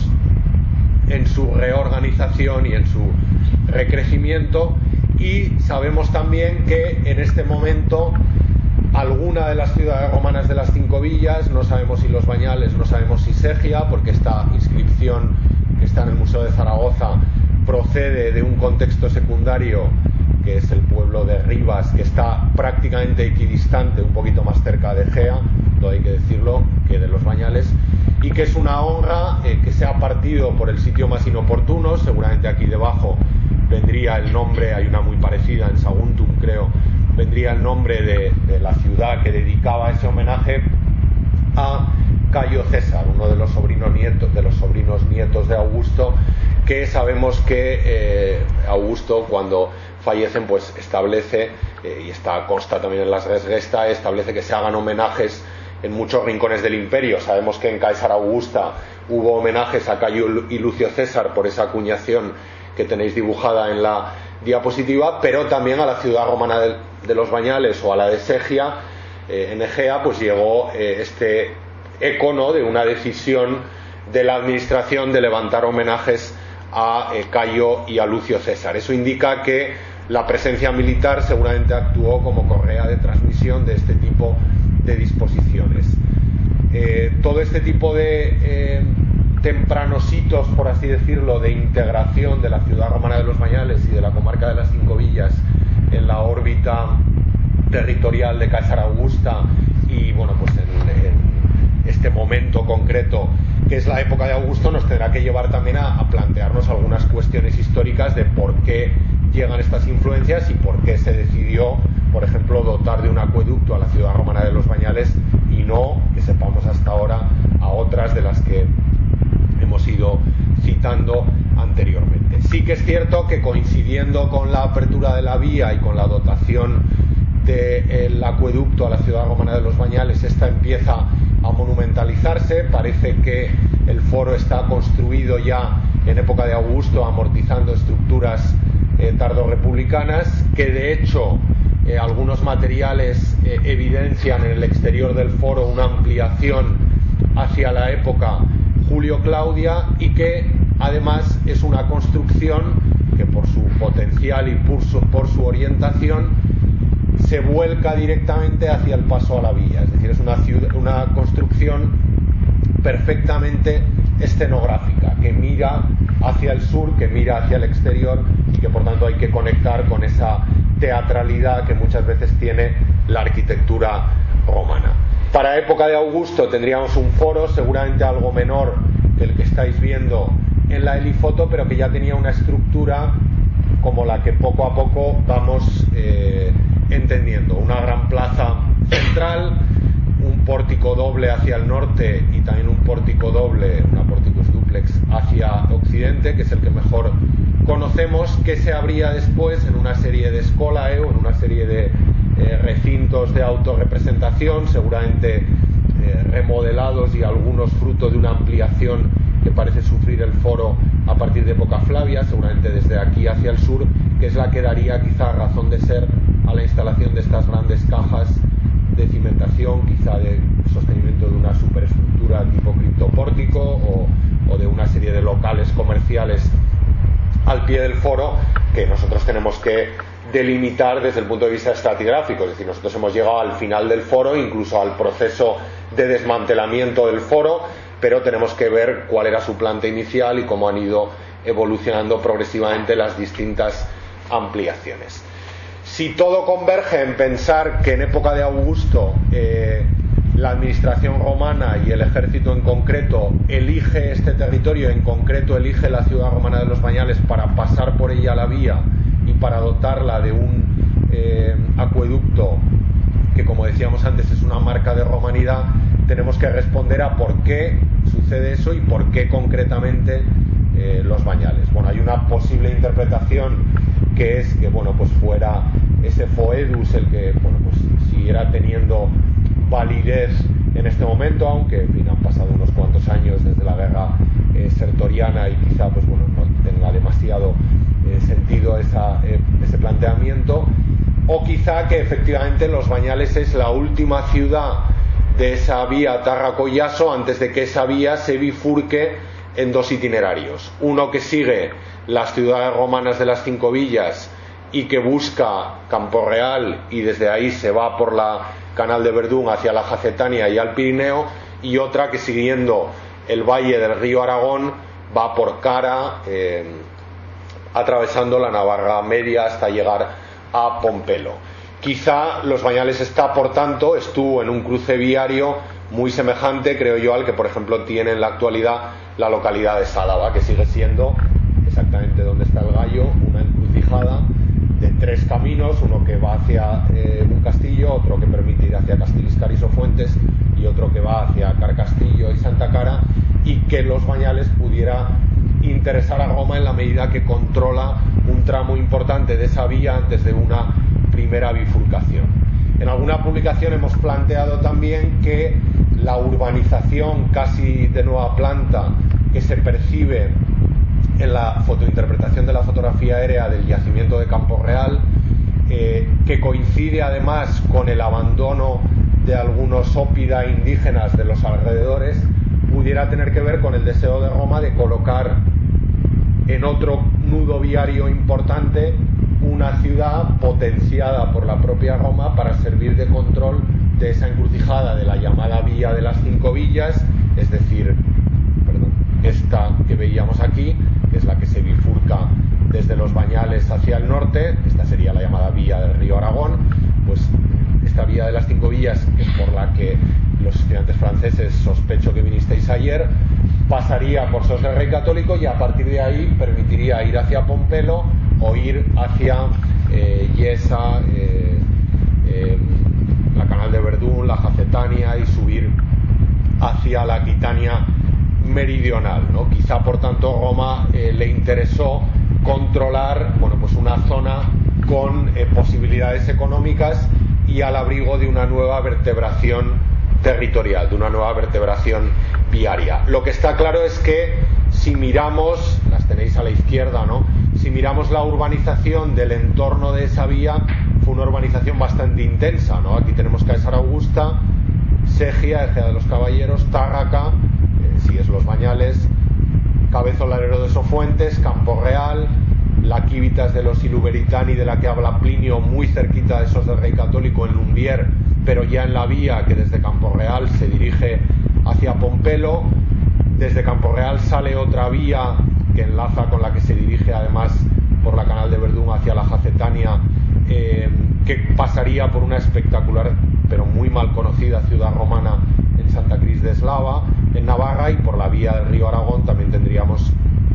en su reorganización y en su recrecimiento. Y sabemos también que en este momento alguna de las ciudades romanas de las cinco villas, no sabemos si los Bañales, no sabemos si Segia, porque esta inscripción que está en el Museo de Zaragoza procede de un contexto secundario, que es el pueblo de Rivas, que está prácticamente equidistante, un poquito más cerca de Egea, todo hay que decirlo, que de los Bañales, y que es una honra eh, que se ha partido por el sitio más inoportuno. Seguramente aquí debajo vendría el nombre, hay una muy parecida en Saguntum, creo, vendría el nombre de, de la ciudad que dedicaba ese homenaje a Cayo César, uno de los sobrinos nietos de los sobrinos nietos de Augusto, que sabemos que eh, Augusto, cuando fallecen, pues establece, eh, y está consta también en las Res Gestae, establece que se hagan homenajes en muchos rincones del imperio. Sabemos que en Caesar Augusta hubo homenajes a Cayo y Lucio César por esa acuñación que tenéis dibujada en la diapositiva, pero también a la ciudad romana de, de los Bañales, o a la de Segia, eh, en Egea, pues llegó eh, este eco, ¿no?, de una decisión de la administración de levantar homenajes a eh, Cayo y a Lucio César. Eso indica que la presencia militar seguramente actuó como correa de transmisión de este tipo de disposiciones. Eh, todo este tipo de eh, tempranos hitos, por así decirlo, de integración de la ciudad romana de los Bañales y de la comarca de las Cinco Villas en la órbita territorial de Caesar Augusta, y bueno, pues en, en este momento concreto que es la época de Augusto, nos tendrá que llevar también a, a plantearnos algunas cuestiones históricas de por qué llegan estas influencias y por qué se decidió, por ejemplo, dotar de un acueducto a la ciudad romana de los Bañales y no, que sepamos hasta ahora, a a otras de las que hemos ido citando anteriormente. Sí que es cierto que, coincidiendo con la apertura de la vía y con la dotación del acueducto a la ciudad romana de Los Bañales, esta empieza a monumentalizarse. Parece que el foro está construido ya en época de Augusto, amortizando estructuras eh, tardorrepublicanas, que de hecho eh, algunos materiales eh, evidencian en el exterior del foro una ampliación hacia la época Julio-Claudia, y que además es una construcción que, por su potencial y por su, por su orientación, se vuelca directamente hacia el paso a la vía. Es decir, es una, ciudad, una construcción perfectamente escenográfica, que mira hacia el sur, que mira hacia el exterior, y que por tanto hay que conectar con esa teatralidad que muchas veces tiene la arquitectura romana. Para época de Augusto tendríamos un foro, seguramente algo menor que el que estáis viendo en la helifoto, pero que ya tenía una estructura como la que poco a poco vamos eh, entendiendo. Una gran plaza central, un pórtico doble hacia el norte y también un pórtico doble, una pórticus duplex, hacia occidente, que es el que mejor conocemos, que se abría después en una serie de scolae o en una serie de eh, recintos de autorrepresentación, seguramente eh, remodelados y algunos fruto de una ampliación que parece sufrir el foro a partir de época Flavia, seguramente desde aquí hacia el sur, que es la que daría quizá razón de ser a la instalación de estas grandes cajas de cimentación, quizá de sostenimiento de una superestructura tipo criptopórtico o, o de una serie de locales comerciales al pie del foro, que nosotros tenemos que delimitar desde el punto de vista estratigráfico. Es decir, nosotros hemos llegado al final del foro, incluso al proceso de desmantelamiento del foro, pero tenemos que ver cuál era su planta inicial y cómo han ido evolucionando progresivamente las distintas ampliaciones. Si todo converge en pensar que en época de Augusto eh, la administración romana y el ejército en concreto elige este territorio, en concreto elige la ciudad romana de Los Bañales para pasar por ella la vía y para dotarla de un eh, acueducto que, como decíamos antes, es una marca de romanidad, tenemos que responder a por qué sucede eso y por qué concretamente eh, Los Bañales. Bueno, hay una posible interpretación, que es que, bueno, pues fuera ese foedus el que, bueno, pues siguiera teniendo validez en este momento, aunque, en fin, han pasado unos cuantos años desde la guerra eh, sertoriana y quizá, pues bueno, no tenga demasiado eh, sentido esa, eh, ese planteamiento, o quizá que efectivamente Los Bañales es la última ciudad de esa vía Tárraco-Iaso antes de que esa vía se bifurque en dos itinerarios, uno que sigue las ciudades romanas de las cinco villas y que busca Campo Real y desde ahí se va por la Canal de Verdún hacia la Jacetania y al Pirineo, y otra que, siguiendo el valle del río Aragón, va por Cara, eh, atravesando la Navarra Media hasta llegar a Pompelo. Quizá Los Bañales está, por tanto, estuvo en un cruce viario muy semejante, creo yo, al que, por ejemplo, tiene en la actualidad la localidad de Sálava, que sigue siendo exactamente donde está el Gallo, una encrucijada de tres caminos, uno que va hacia eh, un castillo, otro que permite ir hacia Castiliscar y Sofuentes, y otro que va hacia Carcastillo y Santa Cara, y que Los Bañales pudiera interesar a Roma en la medida que controla un tramo importante de esa vía antes de una primera bifurcación. En alguna publicación hemos planteado también que la urbanización casi de nueva planta que se percibe en la fotointerpretación de la fotografía aérea del yacimiento de Campo Real, eh, que coincide además con el abandono de algunos ópida indígenas de los alrededores, pudiera tener que ver con el deseo de Roma de colocar en otro nudo viario importante una ciudad potenciada por la propia Roma para servir de control de esa encrucijada de la llamada Vía de las Cinco Villas, es decir, perdón, esta que veíamos aquí, que es la que se bifurca desde Los Bañales hacia el norte. Esta sería la llamada Vía del río Aragón. Pues esta Vía de las Cinco Villas, que es por la que los estudiantes franceses, sospecho que vinisteis ayer, pasaría por Sos del Rey Católico y a partir de ahí permitiría ir hacia Pompelo o ir hacia eh, Yesa, eh, eh, la Canal de Verdún, la Jacetania, y subir hacia la Aquitania meridional, ¿no? Quizá por tanto Roma eh, le interesó controlar, bueno, pues una zona con eh, posibilidades económicas y al abrigo de una nueva vertebración territorial, de una nueva vertebración viaria. Lo que está claro es que si miramos, las tenéis a la izquierda, ¿no? Si miramos la urbanización del entorno de esa vía, fue una urbanización bastante intensa, ¿no? Aquí tenemos Caesar Augusta, Segia, Ejea de los Caballeros, Tárraca, eh, sigues Los Bañales, Cabezolarero de Sofuentes, Campo Real, la Quívitas de los Iluberitani, de la que habla Plinio, muy cerquita de esos del Rey Católico, en Lumbier, pero ya en la vía que desde Campo Real se dirige hacia Pompelo. Desde Campo Real sale otra vía que enlaza con la que se dirige además por la Canal de Verdún hacia la Jacetania, eh, que pasaría por una espectacular pero muy mal conocida ciudad romana en Santa Cris de Eslava, en Navarra, y por la vía del río Aragón también tendríamos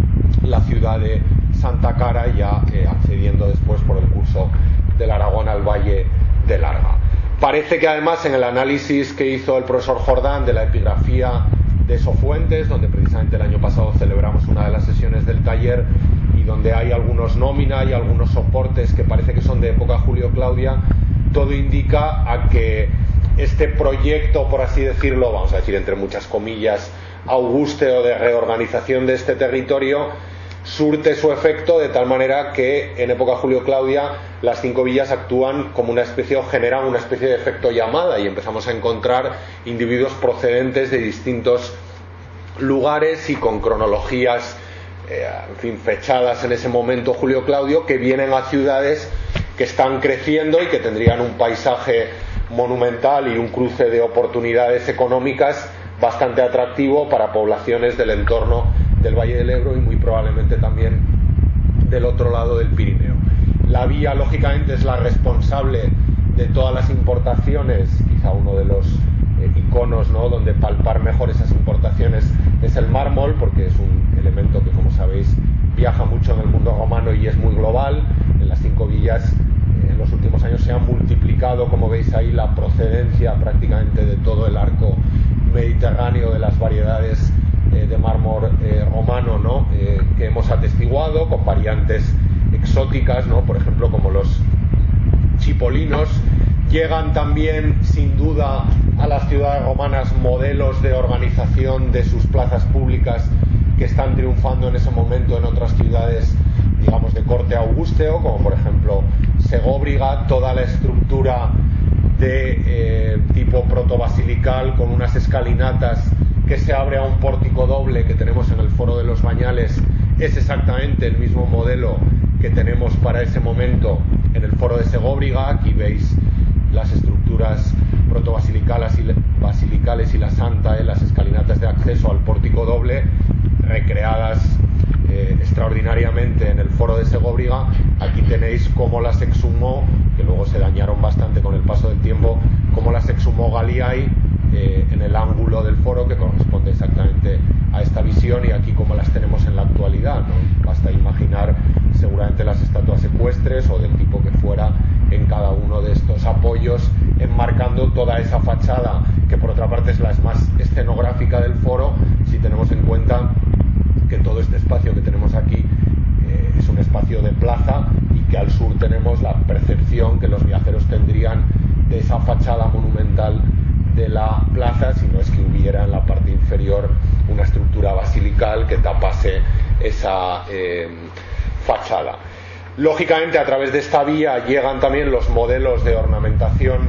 la ciudad de Santa Cara, ya eh, accediendo después por el curso del Aragón al Valle de Larga. Parece que además en el análisis que hizo el profesor Jordán de la epigrafía de Sofuentes, donde precisamente el año pasado celebramos una de las sesiones del taller y donde hay algunos nómina y algunos soportes que parece que son de época Julio-Claudia, todo indica a que este proyecto, por así decirlo, vamos a decir entre muchas comillas, augusteo de reorganización de este territorio, surte su efecto de tal manera que en época Julio-Claudia las cinco villas actúan como una especie o generan una especie de efecto llamada, y empezamos a encontrar individuos procedentes de distintos lugares y con cronologías eh, en fin, fechadas en ese momento Julio-Claudio, que vienen a ciudades que están creciendo y que tendrían un paisaje monumental y un cruce de oportunidades económicas bastante atractivo para poblaciones del entorno del Valle del Ebro y muy probablemente también del otro lado del Pirineo. La vía, lógicamente, es la responsable de todas las importaciones, quizá uno de los eh, iconos, ¿no?, donde palpar mejor esas importaciones es el mármol, porque es un elemento que, como sabéis, viaja mucho en el mundo romano y es muy global. En las cinco villas eh, en los últimos años se ha multiplicado, como veis ahí, la procedencia prácticamente de todo el arco mediterráneo de las variedades eh, de mármol eh, romano, ¿no?, eh, que hemos atestiguado, con variantes exóticas, ¿no?, por ejemplo como los chipolinos. Llegan también sin duda a las ciudades romanas modelos de organización de sus plazas públicas que están triunfando en ese momento en otras ciudades, digamos, de corte augusteo, como por ejemplo Segóbriga, toda la estructura de eh, tipo protobasilical con unas escalinatas que se abre a un pórtico doble que tenemos en el Foro de los Bañales, es exactamente el mismo modelo que tenemos para ese momento en el Foro de Segóbriga. Aquí veis las estructuras protobasilicales y, basilicales y la Santa, eh, las escalinatas de acceso al pórtico doble, recreadas eh, extraordinariamente en el Foro de Segóbriga. Aquí tenéis cómo las exhumó, que luego se dañaron bastante con el paso del tiempo, cómo las exhumó Galiai eh, en el ángulo del foro que corresponde exactamente a esta visión, y aquí como las tenemos en la actualidad, ¿no? Basta imaginar seguramente las estatuas ecuestres o del tipo que fuera en cada uno de estos apoyos, enmarcando toda esa fachada, que por otra parte es la más escenográfica del foro, si tenemos en cuenta que todo este espacio que tenemos aquí eh, es un espacio de plaza, y que al sur tenemos la percepción que los viajeros tendrían de esa fachada monumental de la plaza, si no es que hubiera en la parte inferior una estructura basilical que tapase esa eh, fachada. Lógicamente, a través de esta vía llegan también los modelos de ornamentación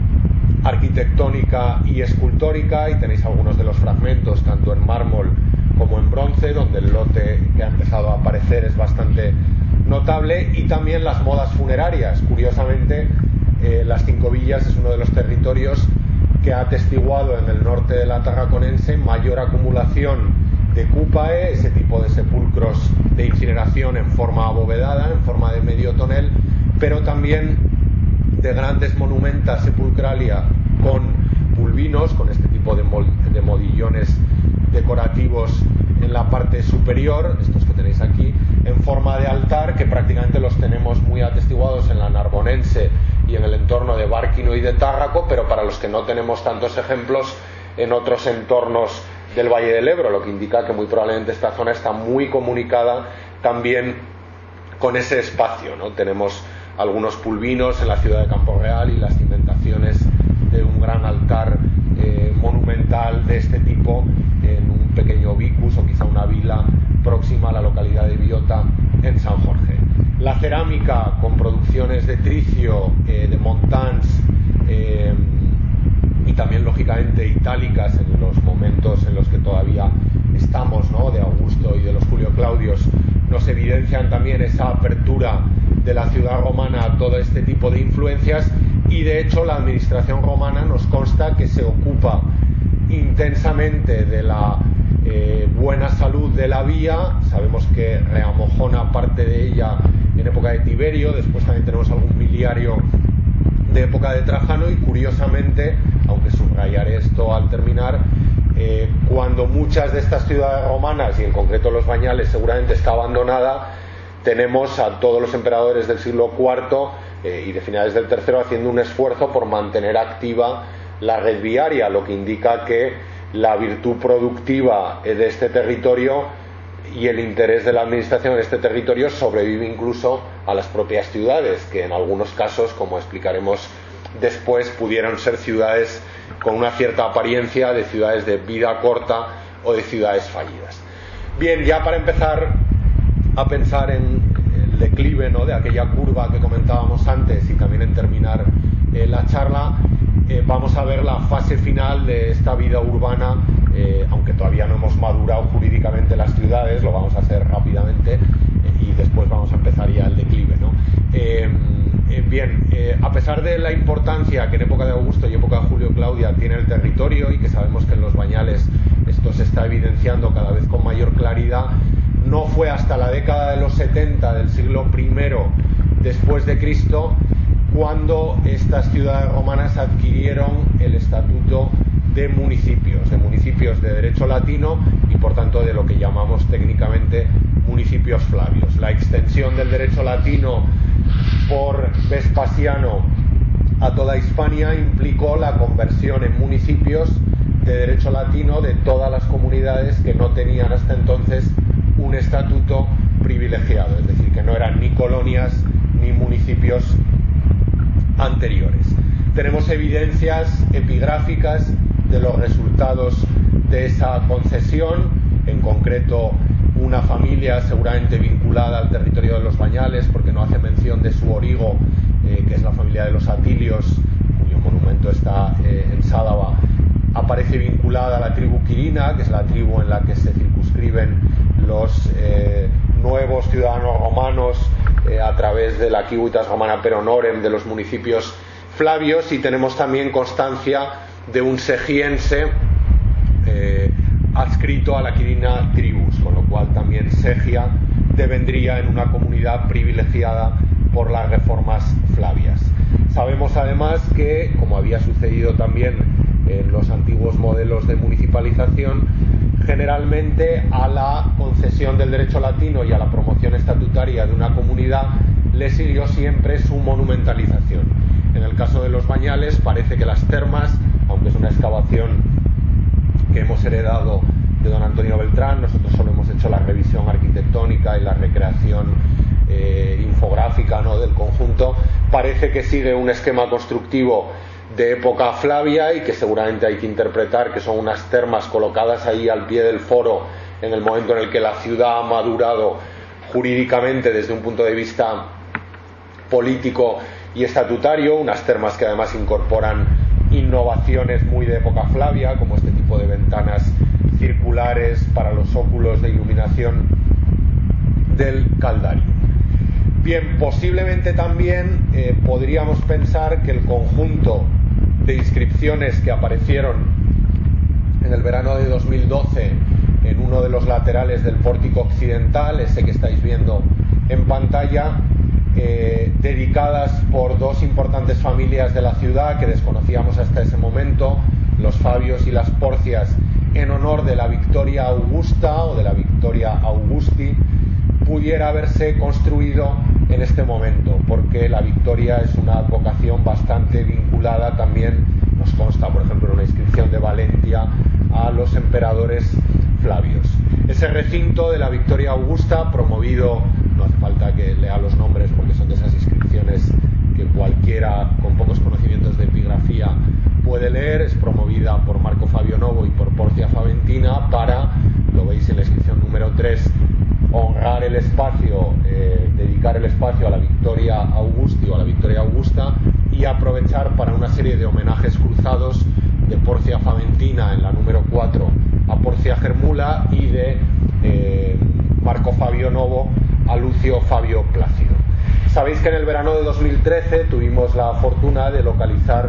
arquitectónica y escultórica, y tenéis algunos de los fragmentos tanto en mármol como en bronce, donde el lote que ha empezado a aparecer es bastante notable, y también las modas funerarias. Curiosamente, eh, las Cinco Villas es uno de los territorios que ha atestiguado en el norte de la Tarraconense mayor acumulación de cupae, ese tipo de sepulcros de incineración en forma abovedada, en forma de medio tonel, pero también de grandes monumentas sepulcralia con pulvinos, con este tipo de, mol de modillones decorativos en la parte superior, estos que tenéis aquí, en forma de altar, que prácticamente los tenemos muy atestiguados en la Narbonense y en el entorno de Bárquino y de Tárraco, pero para los que no tenemos tantos ejemplos, en otros entornos del Valle del Ebro, lo que indica que muy probablemente esta zona está muy comunicada también con ese espacio, ¿no? Tenemos algunos pulvinos en la ciudad de Campo Real y las cimentaciones de un gran altar eh, monumental de este tipo en un pequeño vicus o quizá una vila próxima a la localidad de Biota en San Jorge. La cerámica con producciones de tricio, eh, de montans eh, y también lógicamente itálicas en los momentos en los que todavía estamos, ¿no?, de Augusto y de los Julio Claudios, nos evidencian también esa apertura de la ciudad romana a todo este tipo de influencias, y de hecho la administración romana nos consta que se ocupa intensamente de la eh, buena salud de la vía. Sabemos que reamojona parte de ella en época de Tiberio, después también tenemos algún miliario de época de Trajano, y curiosamente, aunque subrayaré esto al terminar, eh, cuando muchas de estas ciudades romanas, y en concreto Los Bañales seguramente está abandonada, tenemos a todos los emperadores del siglo cuarto eh, y de finales del tercero haciendo un esfuerzo por mantener activa la red viaria, lo que indica que la virtud productiva de este territorio y el interés de la administración en este territorio sobrevive incluso a las propias ciudades, que en algunos casos, como explicaremos después, pudieron ser ciudades con una cierta apariencia de ciudades de vida corta o de ciudades fallidas. Bien, ya para empezar a pensar en el declive, ¿no?, de aquella curva que comentábamos antes, y también en terminar eh, la charla, eh, vamos a ver la fase final de esta vida urbana, eh, aunque todavía no hemos madurado jurídicamente las ciudades, lo vamos a hacer rápidamente, eh, y después vamos a empezar ya el declive, ¿no? Eh, eh, bien, eh, a pesar de la importancia que en época de Augusto y época de Julio Claudia tiene el territorio, y que sabemos que en Los Bañales esto se está evidenciando cada vez con mayor claridad, no fue hasta la década de los setenta del siglo primero después de Cristo cuando estas ciudades romanas adquirieron el estatuto de municipios, de municipios de derecho latino y por tanto de lo que llamamos técnicamente municipios flavios. La extensión del derecho latino por Vespasiano a toda Hispania implicó la conversión en municipios de derecho latino de todas las comunidades que no tenían hasta entonces un estatuto privilegiado, es decir, que no eran ni colonias ni municipios anteriores. Tenemos evidencias epigráficas de los resultados de esa concesión, en concreto una familia seguramente vinculada al territorio de Los Bañales, porque no hace mención de su origo, eh, que es la familia de los Atilios, cuyo monumento está eh, en Sádava, aparece vinculada a la tribu Quirina, que es la tribu en la que se circunscriben los eh, nuevos ciudadanos romanos eh, a través de la Civitas Romana per Honorem de los municipios flavios, y tenemos también constancia de un segiense eh, adscrito a la Quirina tribus, con lo cual también Segia devendría en una comunidad privilegiada por las reformas flavias. Sabemos además que, como había sucedido también en los antiguos modelos de municipalización, generalmente a la concesión del derecho latino y a la promoción estatutaria de una comunidad le siguió siempre su monumentalización. En el caso de Los Bañales parece que las termas, aunque es una excavación que hemos heredado de don Antonio Beltrán, nosotros solo hemos hecho la revisión arquitectónica y la recreación eh, infográfica, ¿no?, del conjunto, parece que sigue un esquema constructivo de época flavia y que seguramente hay que interpretar que son unas termas colocadas ahí al pie del foro en el momento en el que la ciudad ha madurado jurídicamente desde un punto de vista político y estatutario, unas termas que además incorporan innovaciones muy de época flavia, como este tipo de ventanas circulares para los óculos de iluminación del caldario. Bien, posiblemente también eh, podríamos pensar que el conjunto de inscripciones que aparecieron en el verano de dos mil doce en uno de los laterales del pórtico occidental, ese que estáis viendo en pantalla, eh, dedicadas por dos importantes familias de la ciudad que desconocíamos hasta ese momento, los Fabios y las Porcias, en honor de la Victoria Augusta o de la Victoria Augusti, pudiera haberse construido en este momento, porque la Victoria es una advocación bastante vinculada también nos consta, por ejemplo, en una inscripción de Valentia a los emperadores Flavios. Ese recinto de la Victoria Augusta, promovido, no hace falta que lea los nombres porque son de esas inscripciones que cualquiera con pocos conocimientos de epigrafía puede leer, es promovida por Marco Fabio Novo y por Porcia Faventina para, lo veis en la inscripción número tres, honrar el espacio, eh, dedicar el espacio a la Victoria Augusti o a la Victoria Augusta y aprovechar para una serie de homenajes cruzados de Porcia Faventina en la número cuatro a Porcia Germula y de eh, Marco Fabio Novo a Lucio Fabio Plácido. Sabéis que en el verano de dos mil trece tuvimos la fortuna de localizar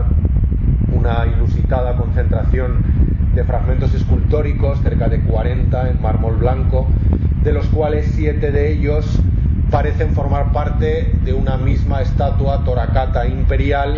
una inusitada concentración de fragmentos escultóricos, cerca de cuarenta en mármol blanco, de los cuales siete de ellos parecen formar parte de una misma estatua toracata imperial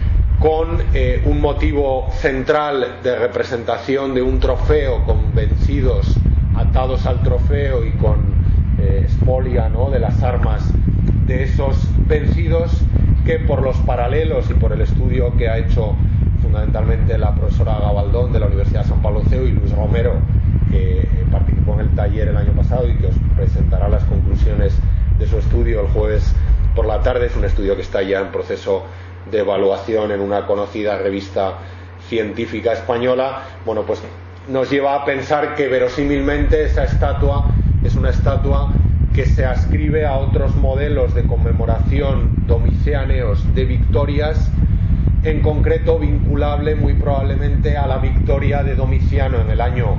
con eh, un motivo central de representación de un trofeo con vencidos atados al trofeo y con eh, spolia, ¿no?, de las armas de esos vencidos, que por los paralelos y por el estudio que ha hecho fundamentalmente la profesora Gabaldón de la Universidad de San Pablo C E U y Luis Romero, que participó en el taller el año pasado y que os presentará las conclusiones de su estudio el jueves por la tarde. Es un estudio que está ya en proceso de evaluación en una conocida revista científica española. Bueno, pues nos lleva a pensar que verosímilmente esa estatua es una estatua que se ascribe a otros modelos de conmemoración domicianeos de victorias, en concreto vinculable muy probablemente a la victoria de Domiciano en el año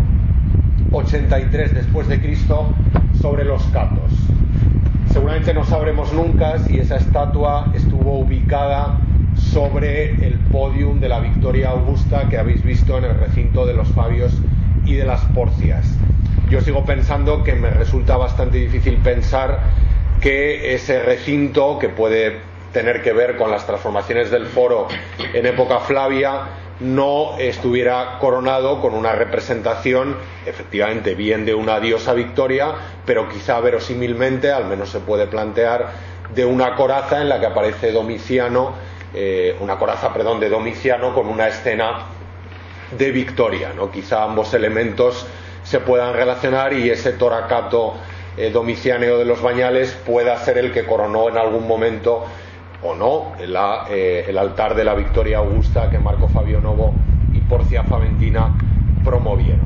ochenta y tres después de Cristo sobre los catos. Seguramente no sabremos nunca si esa estatua estuvo ubicada sobre el podium de la Victoria Augusta que habéis visto en el recinto de los Fabios y de las Porcias. Yo sigo pensando que me resulta bastante difícil pensar que ese recinto, que puede tener que ver con las transformaciones del foro en época Flavia, no estuviera coronado con una representación, efectivamente, bien de una diosa Victoria, pero quizá verosímilmente, al menos se puede plantear, de una coraza en la que aparece Domiciano, eh, una coraza, perdón, de Domiciano con una escena de Victoria, ¿no? Quizá ambos elementos se puedan relacionar y ese toracato eh, domicianeo de los Bañales pueda ser el que coronó en algún momento o no la, eh, el altar de la Victoria Augusta que Marco Fabio Novo y Porcia Faventina promovieron.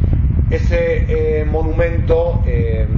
Ese eh, monumento eh,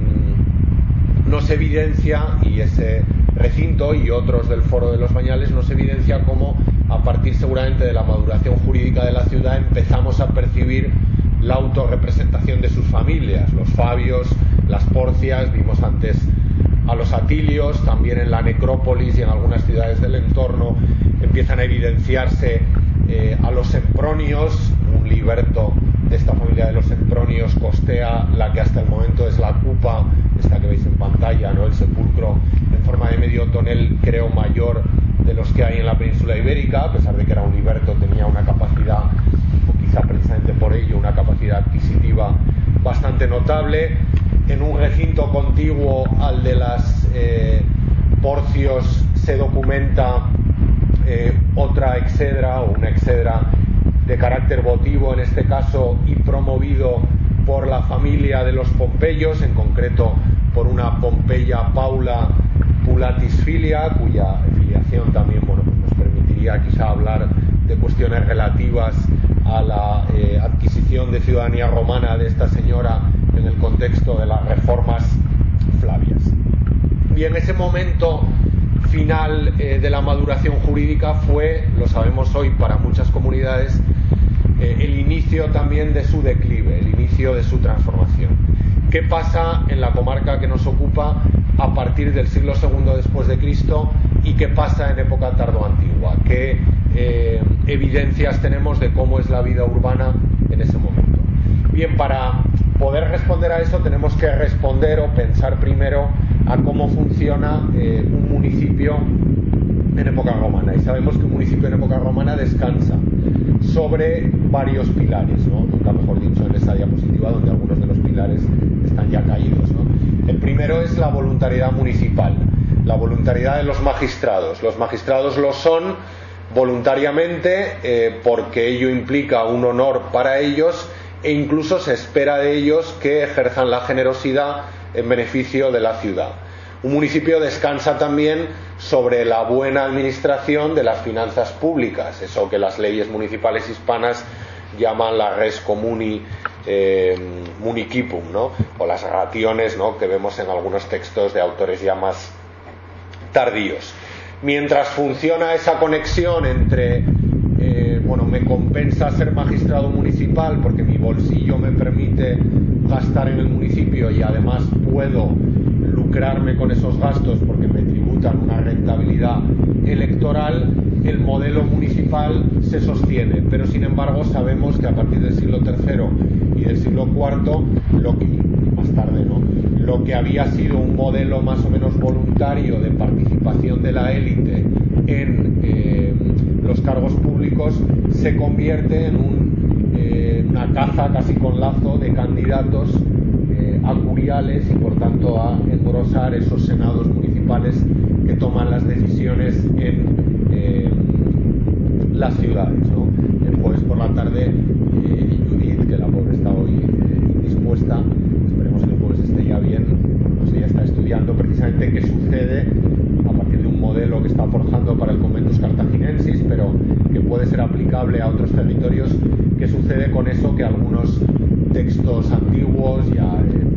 nos evidencia, y ese recinto y otros del Foro de los Bañales nos evidencia cómo a partir seguramente de la maduración jurídica de la ciudad empezamos a percibir la autorrepresentación de sus familias, los Fabios, las Porcias, vimos antes a los Atilios, también en la necrópolis y en algunas ciudades del entorno empiezan a evidenciarse eh, a los Sempronios. Un liberto de esta familia de los Sempronios costea la que hasta el momento es la cupa, esta que veis en pantalla, ¿no?, el sepulcro en forma de medio tonel, creo mayor de los que hay en la península ibérica, a pesar de que era un liberto, tenía una capacidad, o quizá precisamente por ello, una capacidad adquisitiva bastante notable. En un recinto contiguo al de las eh, Porcios se documenta eh, otra exedra, o una exedra de carácter votivo en este caso, y promovido por la familia de los Pompeyos, en concreto por una Pompeya Paula Pulatis Filia, cuya filiación también, bueno, pues nos permitiría quizá hablar de cuestiones relativas a la eh, adquisición de ciudadanía romana de esta señora en el contexto de las reformas flavias. Bien, ese momento final eh, de la maduración jurídica fue, lo sabemos hoy para muchas comunidades, eh, el inicio también de su declive, el inicio de su transformación. ¿Qué pasa en la comarca que nos ocupa a partir del siglo segundo después de Cristo y qué pasa en época tardoantigua? ¿Qué eh, evidencias tenemos de cómo es la vida urbana en ese momento? Bien, para poder responder a eso tenemos que responder o pensar primero a cómo funciona eh, un municipio en época romana. Y sabemos que un municipio en época romana descansa sobre varios pilares, ¿no? Nunca mejor dicho en esa diapositiva, donde algunos de los pilares están ya caídos, ¿no? El primero es la voluntariedad municipal, la voluntariedad de los magistrados. Los magistrados lo son voluntariamente, eh, porque ello implica un honor para ellos, e incluso se espera de ellos que ejerzan la generosidad en beneficio de la ciudad. Un municipio descansa también sobre la buena administración de las finanzas públicas, eso que las leyes municipales hispanas llaman la res comuni eh, municipum, ¿no? O las rationes, ¿no?, que vemos en algunos textos de autores ya más tardíos. Mientras funciona esa conexión entre eh, bueno, me compensa ser magistrado municipal porque mi bolsillo me permite gastar en el municipio y además puedo lucrarme con esos gastos porque me tributan una rentabilidad electoral, el modelo municipal se sostiene, pero sin embargo sabemos que a partir del siglo tercero y del siglo cuarto, lo que, más tarde, ¿no?, lo que había sido un modelo más o menos voluntario de participación de la élite en eh, los cargos públicos se convierte en un, eh, una caza casi con lazo de candidatos eh, a curiales y por tanto a engrosar esos senados municipales que toman las decisiones en eh, las ciudades, ¿no? El jueves por la tarde eh, Judith, que la pobre está hoy eh, indispuesta, esperemos que el jueves esté ya bien, pues ella está estudiando precisamente qué sucede a partir de un modelo que está forjando para el Conventus Cartaginensis, pero que puede ser aplicable a otros territorios, qué sucede con eso que algunos textos antiguos, ya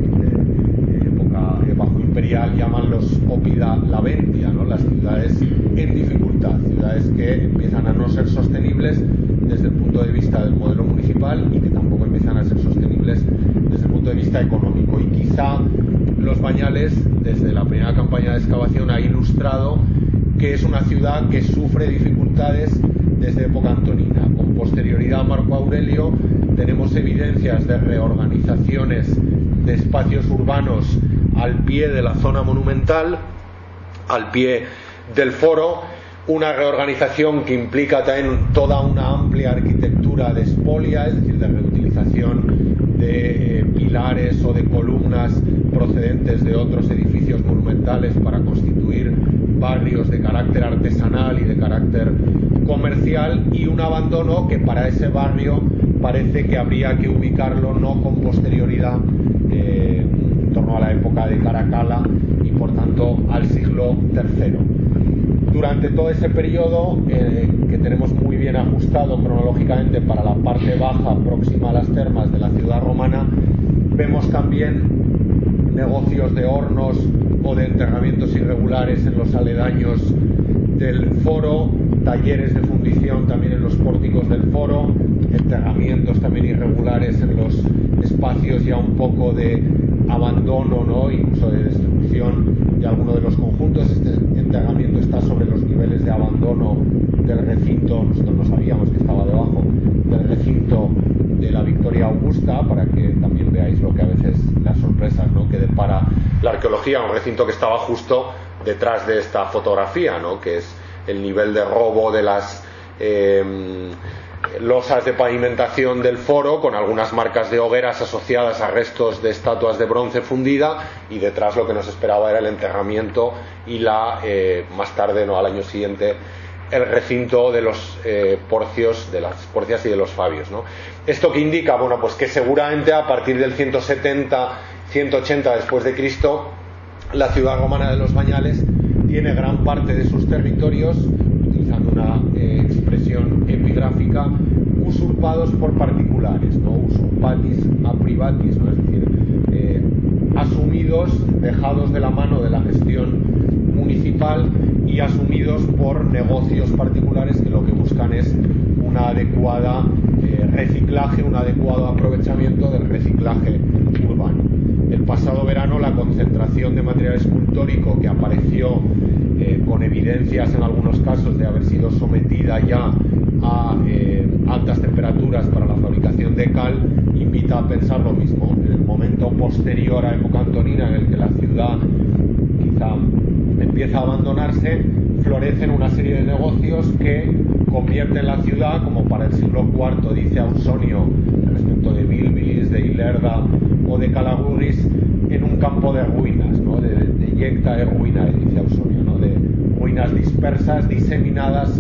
de, de época de bajo imperial, llaman los opida labentia, ¿no?, las ciudades en dificultad, ciudades que empiezan a no ser sostenibles desde el punto de vista del modelo municipal y que tampoco empiezan a ser sostenibles desde el punto de vista económico. Y quizá Los Bañales, desde la primera campaña de excavación, ha ilustrado que es una ciudad que sufre dificultades desde época antonina. Con posterioridad a Marco Aurelio tenemos evidencias de reorganizaciones de espacios urbanos al pie de la zona monumental, al pie del foro, una reorganización que implica también toda una amplia arquitectura de espolia, es decir, de reutilización de eh, pilares o de columnas procedentes de otros edificios monumentales para constituir barrios de carácter artesanal y de carácter comercial, y un abandono que para ese barrio parece que habría que ubicarlo no con posterioridad eh, en torno a la época de Caracalla y por tanto al siglo tercero. Durante todo ese periodo, eh, que tenemos muy bien ajustado cronológicamente para la parte baja próxima a las termas de la ciudad romana, vemos también negocios de hornos o de enterramientos irregulares en los aledaños del foro, talleres de fundición también en los pórticos del foro, enterramientos también irregulares en los espacios ya un poco de abandono, ¿no?, incluso de destrucción de alguno de los conjuntos. Este enterramiento está sobre los niveles de abandono del recinto, nosotros no sabíamos que estaba debajo del recinto de la Victoria Augusta, para que también veáis lo que a veces las sorpresas, ¿no?, que depara la arqueología, un recinto que estaba justo detrás de esta fotografía, ¿no?, que es el nivel de robo de las eh, losas de pavimentación del foro, con algunas marcas de hogueras asociadas a restos de estatuas de bronce fundida, y detrás lo que nos esperaba era el enterramiento y la eh, más tarde, no al año siguiente, el recinto de los eh, porcios, de las porcias y de los fabios, ¿no? Esto que indica, bueno, pues que seguramente a partir del ciento setenta, ciento ochenta después de Cristo, la ciudad romana de los Bañales tiene gran parte de sus territorios, utilizando una eh, expresión epigráfica, usurpados por particulares, ¿no? Usurpatis a privatis, ¿no? Es decir, eh, asumidos, dejados de la mano de la gestión municipal y asumidos por negocios particulares que lo que buscan es una adecuada eh, reciclaje, un adecuado aprovechamiento del reciclaje urbano. El pasado verano, la concentración de material escultórico que apareció eh, con evidencias en algunos casos de haber sido sometida ya a eh, altas temperaturas para la fabricación de cal, invita a pensar lo mismo. En el momento posterior a época antonina, en el que la ciudad quizá empieza a abandonarse, florecen una serie de negocios que convierten la ciudad, como para el siglo cuarto dice Ausonio respecto de Bilbilis, de Ilerda o de Calagurris, en un campo de ruinas, ¿no?, de, de yecta e ruina, dice Ausonio, ¿no?, de ruinas dispersas, diseminadas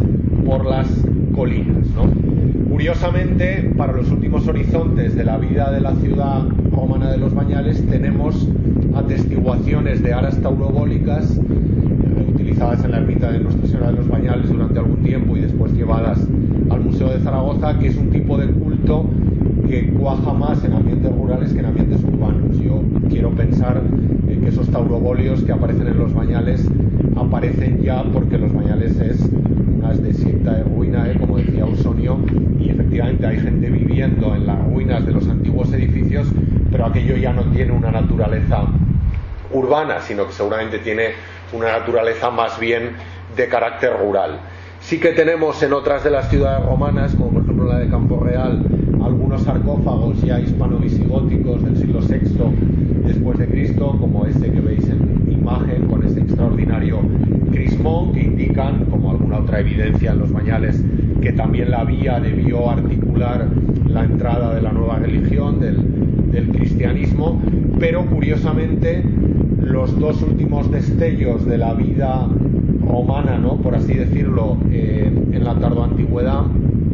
por las colinas, ¿no? Curiosamente, para los últimos horizontes de la vida de la ciudad romana de los Bañales tenemos atestiguaciones de aras taurobólicas utilizadas en la ermita de Nuestra Señora de los Bañales durante algún tiempo y después llevadas al Museo de Zaragoza, que es un tipo de culto que cuaja más en ambientes rurales que en ambientes urbanos. Yo quiero pensar eh, que esos taurobolios que aparecen en los Bañales aparecen ya porque los Bañales es unas desierta de ruina, eh, como decía Ausonio, y efectivamente hay gente viviendo en las ruinas de los antiguos edificios, pero aquello ya no tiene una naturaleza urbana, sino que seguramente tiene una naturaleza más bien de carácter rural. Sí que tenemos en otras de las ciudades romanas, como por ejemplo la de Campo Real, algunos sarcófagos ya hispano-visigóticos del siglo sexto después de Cristo, como este que veis en imagen, con este extraordinario crismón, que indican, como alguna otra evidencia en los Bañales, que también la vía debió articular la entrada de la nueva religión, del, del cristianismo, pero curiosamente los dos últimos destellos de la vida romana, ¿no?, por así decirlo, eh, en la tardoantigüedad,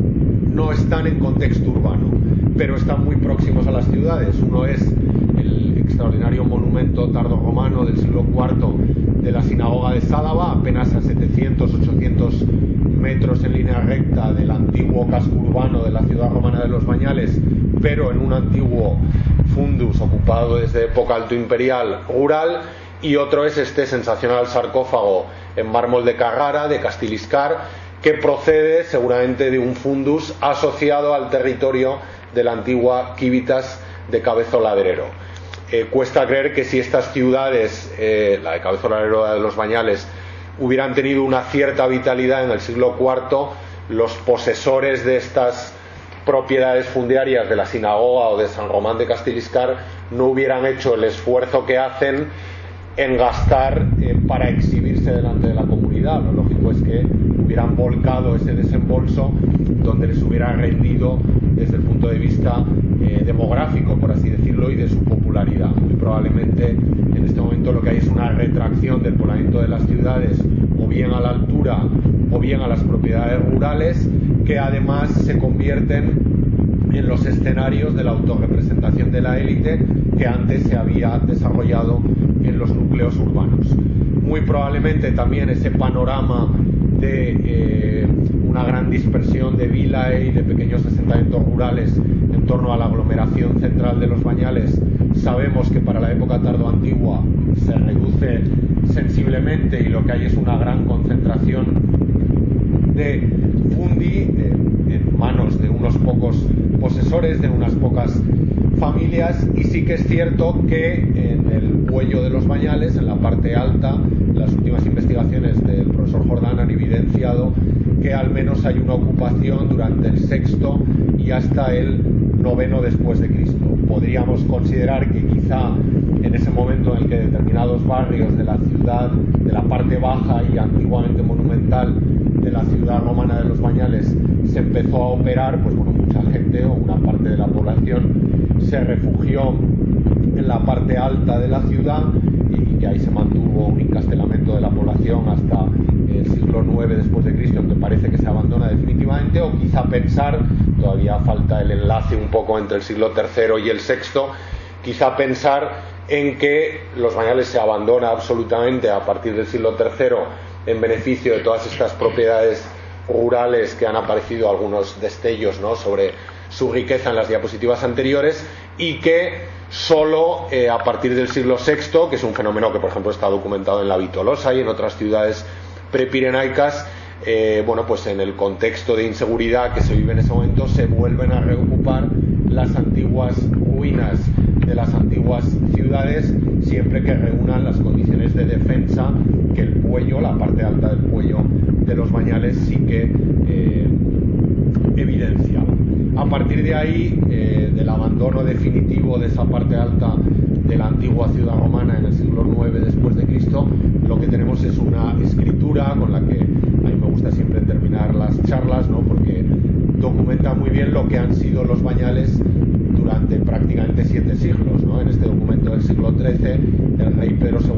no están en contexto urbano, pero están muy próximos a las ciudades. Uno es el extraordinario monumento tardorromano del siglo cuarto de la sinagoga de Sádava, apenas a setecientos ochocientos metros en línea recta del antiguo casco urbano de la ciudad romana de los Bañales, pero en un antiguo fundus ocupado desde época alto imperial rural. Y otro es este sensacional sarcófago en mármol de Carrara, de Castiliscar, que procede seguramente de un fundus asociado al territorio de la antigua Civitas de Cabezo-Ladrero. Eh, cuesta creer que si estas ciudades, eh, la de Cabezo-Ladrero de los Bañales, hubieran tenido una cierta vitalidad en el siglo cuarto, los posesores de estas propiedades fundiarias de la sinagoga o de San Román de Castiliscar no hubieran hecho el esfuerzo que hacen en gastar eh, para exhibirse delante de la comunidad. Lo lógico es que hubieran volcado ese desembolso donde les hubiera rendido desde el punto de vista eh, demográfico, por así decirlo, y de su popularidad. Muy probablemente en este momento lo que hay es una retracción del poblamiento de las ciudades, o bien a la altura o bien a las propiedades rurales, que además se convierten en los escenarios de la autorrepresentación de la élite que antes se había desarrollado en los núcleos urbanos. Muy probablemente también ese panorama de eh, una gran dispersión de vilae y de pequeños asentamientos rurales en torno a la aglomeración central de los Bañales, sabemos que para la época tardoantigua se reduce sensiblemente y lo que hay es una gran concentración de fundi eh, en manos de unos pocos posesores, de unas pocas familias. Y sí que es cierto que en el cuello de los Bañales, en la parte alta, las últimas investigaciones del profesor Jordán han evidenciado que al menos hay una ocupación durante el sexto y hasta el noveno después de Cristo. Podríamos considerar que quizá en ese momento en el que determinados barrios de la ciudad, de la parte baja y antiguamente monumental de la ciudad romana de los Bañales, se empezó a operar, pues bueno, mucha gente o una parte de la población se refugió en la parte alta de la ciudad y que ahí se mantuvo un encastelamiento de la población hasta el siglo nueve después de Cristo, que parece que se abandona definitivamente. O quizá pensar, todavía falta el enlace un poco entre el siglo tercero y el sexto, quizá pensar en que los Bañales se abandona absolutamente a partir del siglo tercero en beneficio de todas estas propiedades rurales que han aparecido algunos destellos, ¿no?, sobre su riqueza en las diapositivas anteriores, y que solo eh, a partir del siglo sexto, que es un fenómeno que por ejemplo está documentado en la Vitolosa y en otras ciudades prepirenaicas, eh, bueno, pues en el contexto de inseguridad que se vive en ese momento, se vuelven a reocupar las antiguas ruinas de las antiguas ciudades, siempre que reúnan las condiciones de defensa que el Puello, la parte alta del Puello de los Bañales, sí que eh, evidencia. A partir de ahí, eh, del abandono definitivo de esa parte alta de la antigua ciudad romana en el siglo nueve después de Cristo, lo que tenemos es una escritura con la que a mí me gusta siempre terminar las charlas, ¿no?, porque documenta muy bien lo que han sido los Bañales durante prácticamente siete siglos, ¿no? En este documento del siglo trece, el rey Pedro segundo de Aragón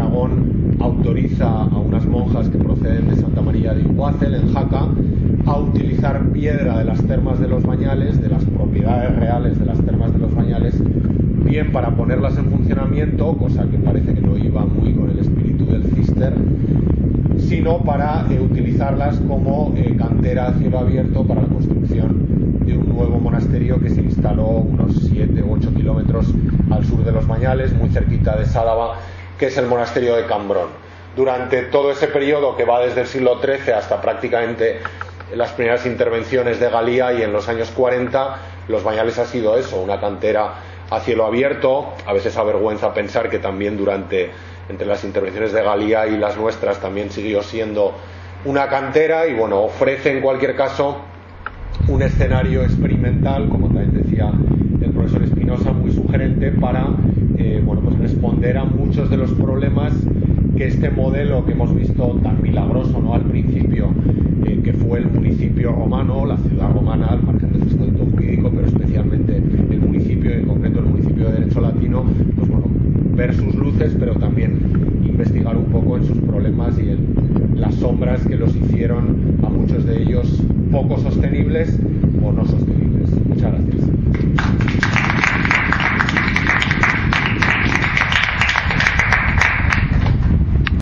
Aragón autoriza a unas monjas que proceden de Santa María de Iguácel, en Jaca, a utilizar piedra de las termas de los Bañales, de las propiedades reales de las termas de los Bañales, bien para ponerlas en funcionamiento, cosa que parece que no iba muy con el espíritu del Cister, sino para eh, utilizarlas como eh, cantera a cielo abierto para la construcción de un nuevo monasterio que se instaló unos siete u ocho kilómetros al sur de los Bañales, muy cerquita de Sádava, que es el monasterio de Cambrón. Durante todo ese periodo, que va desde el siglo trece hasta prácticamente las primeras intervenciones de Galía, y en los años cuarenta, los Bañales ha sido eso, una cantera a cielo abierto. A veces avergüenza pensar que también durante entre las intervenciones de Galía y las nuestras también siguió siendo una cantera, y bueno, ofrece en cualquier caso un escenario experimental, como también decía el profesor Espinosa, muy sugerente para eh, bueno, pues responder a muchos de los problemas que este modelo que hemos visto tan milagroso, ¿no?, al principio, eh, que fue el municipio romano, la ciudad romana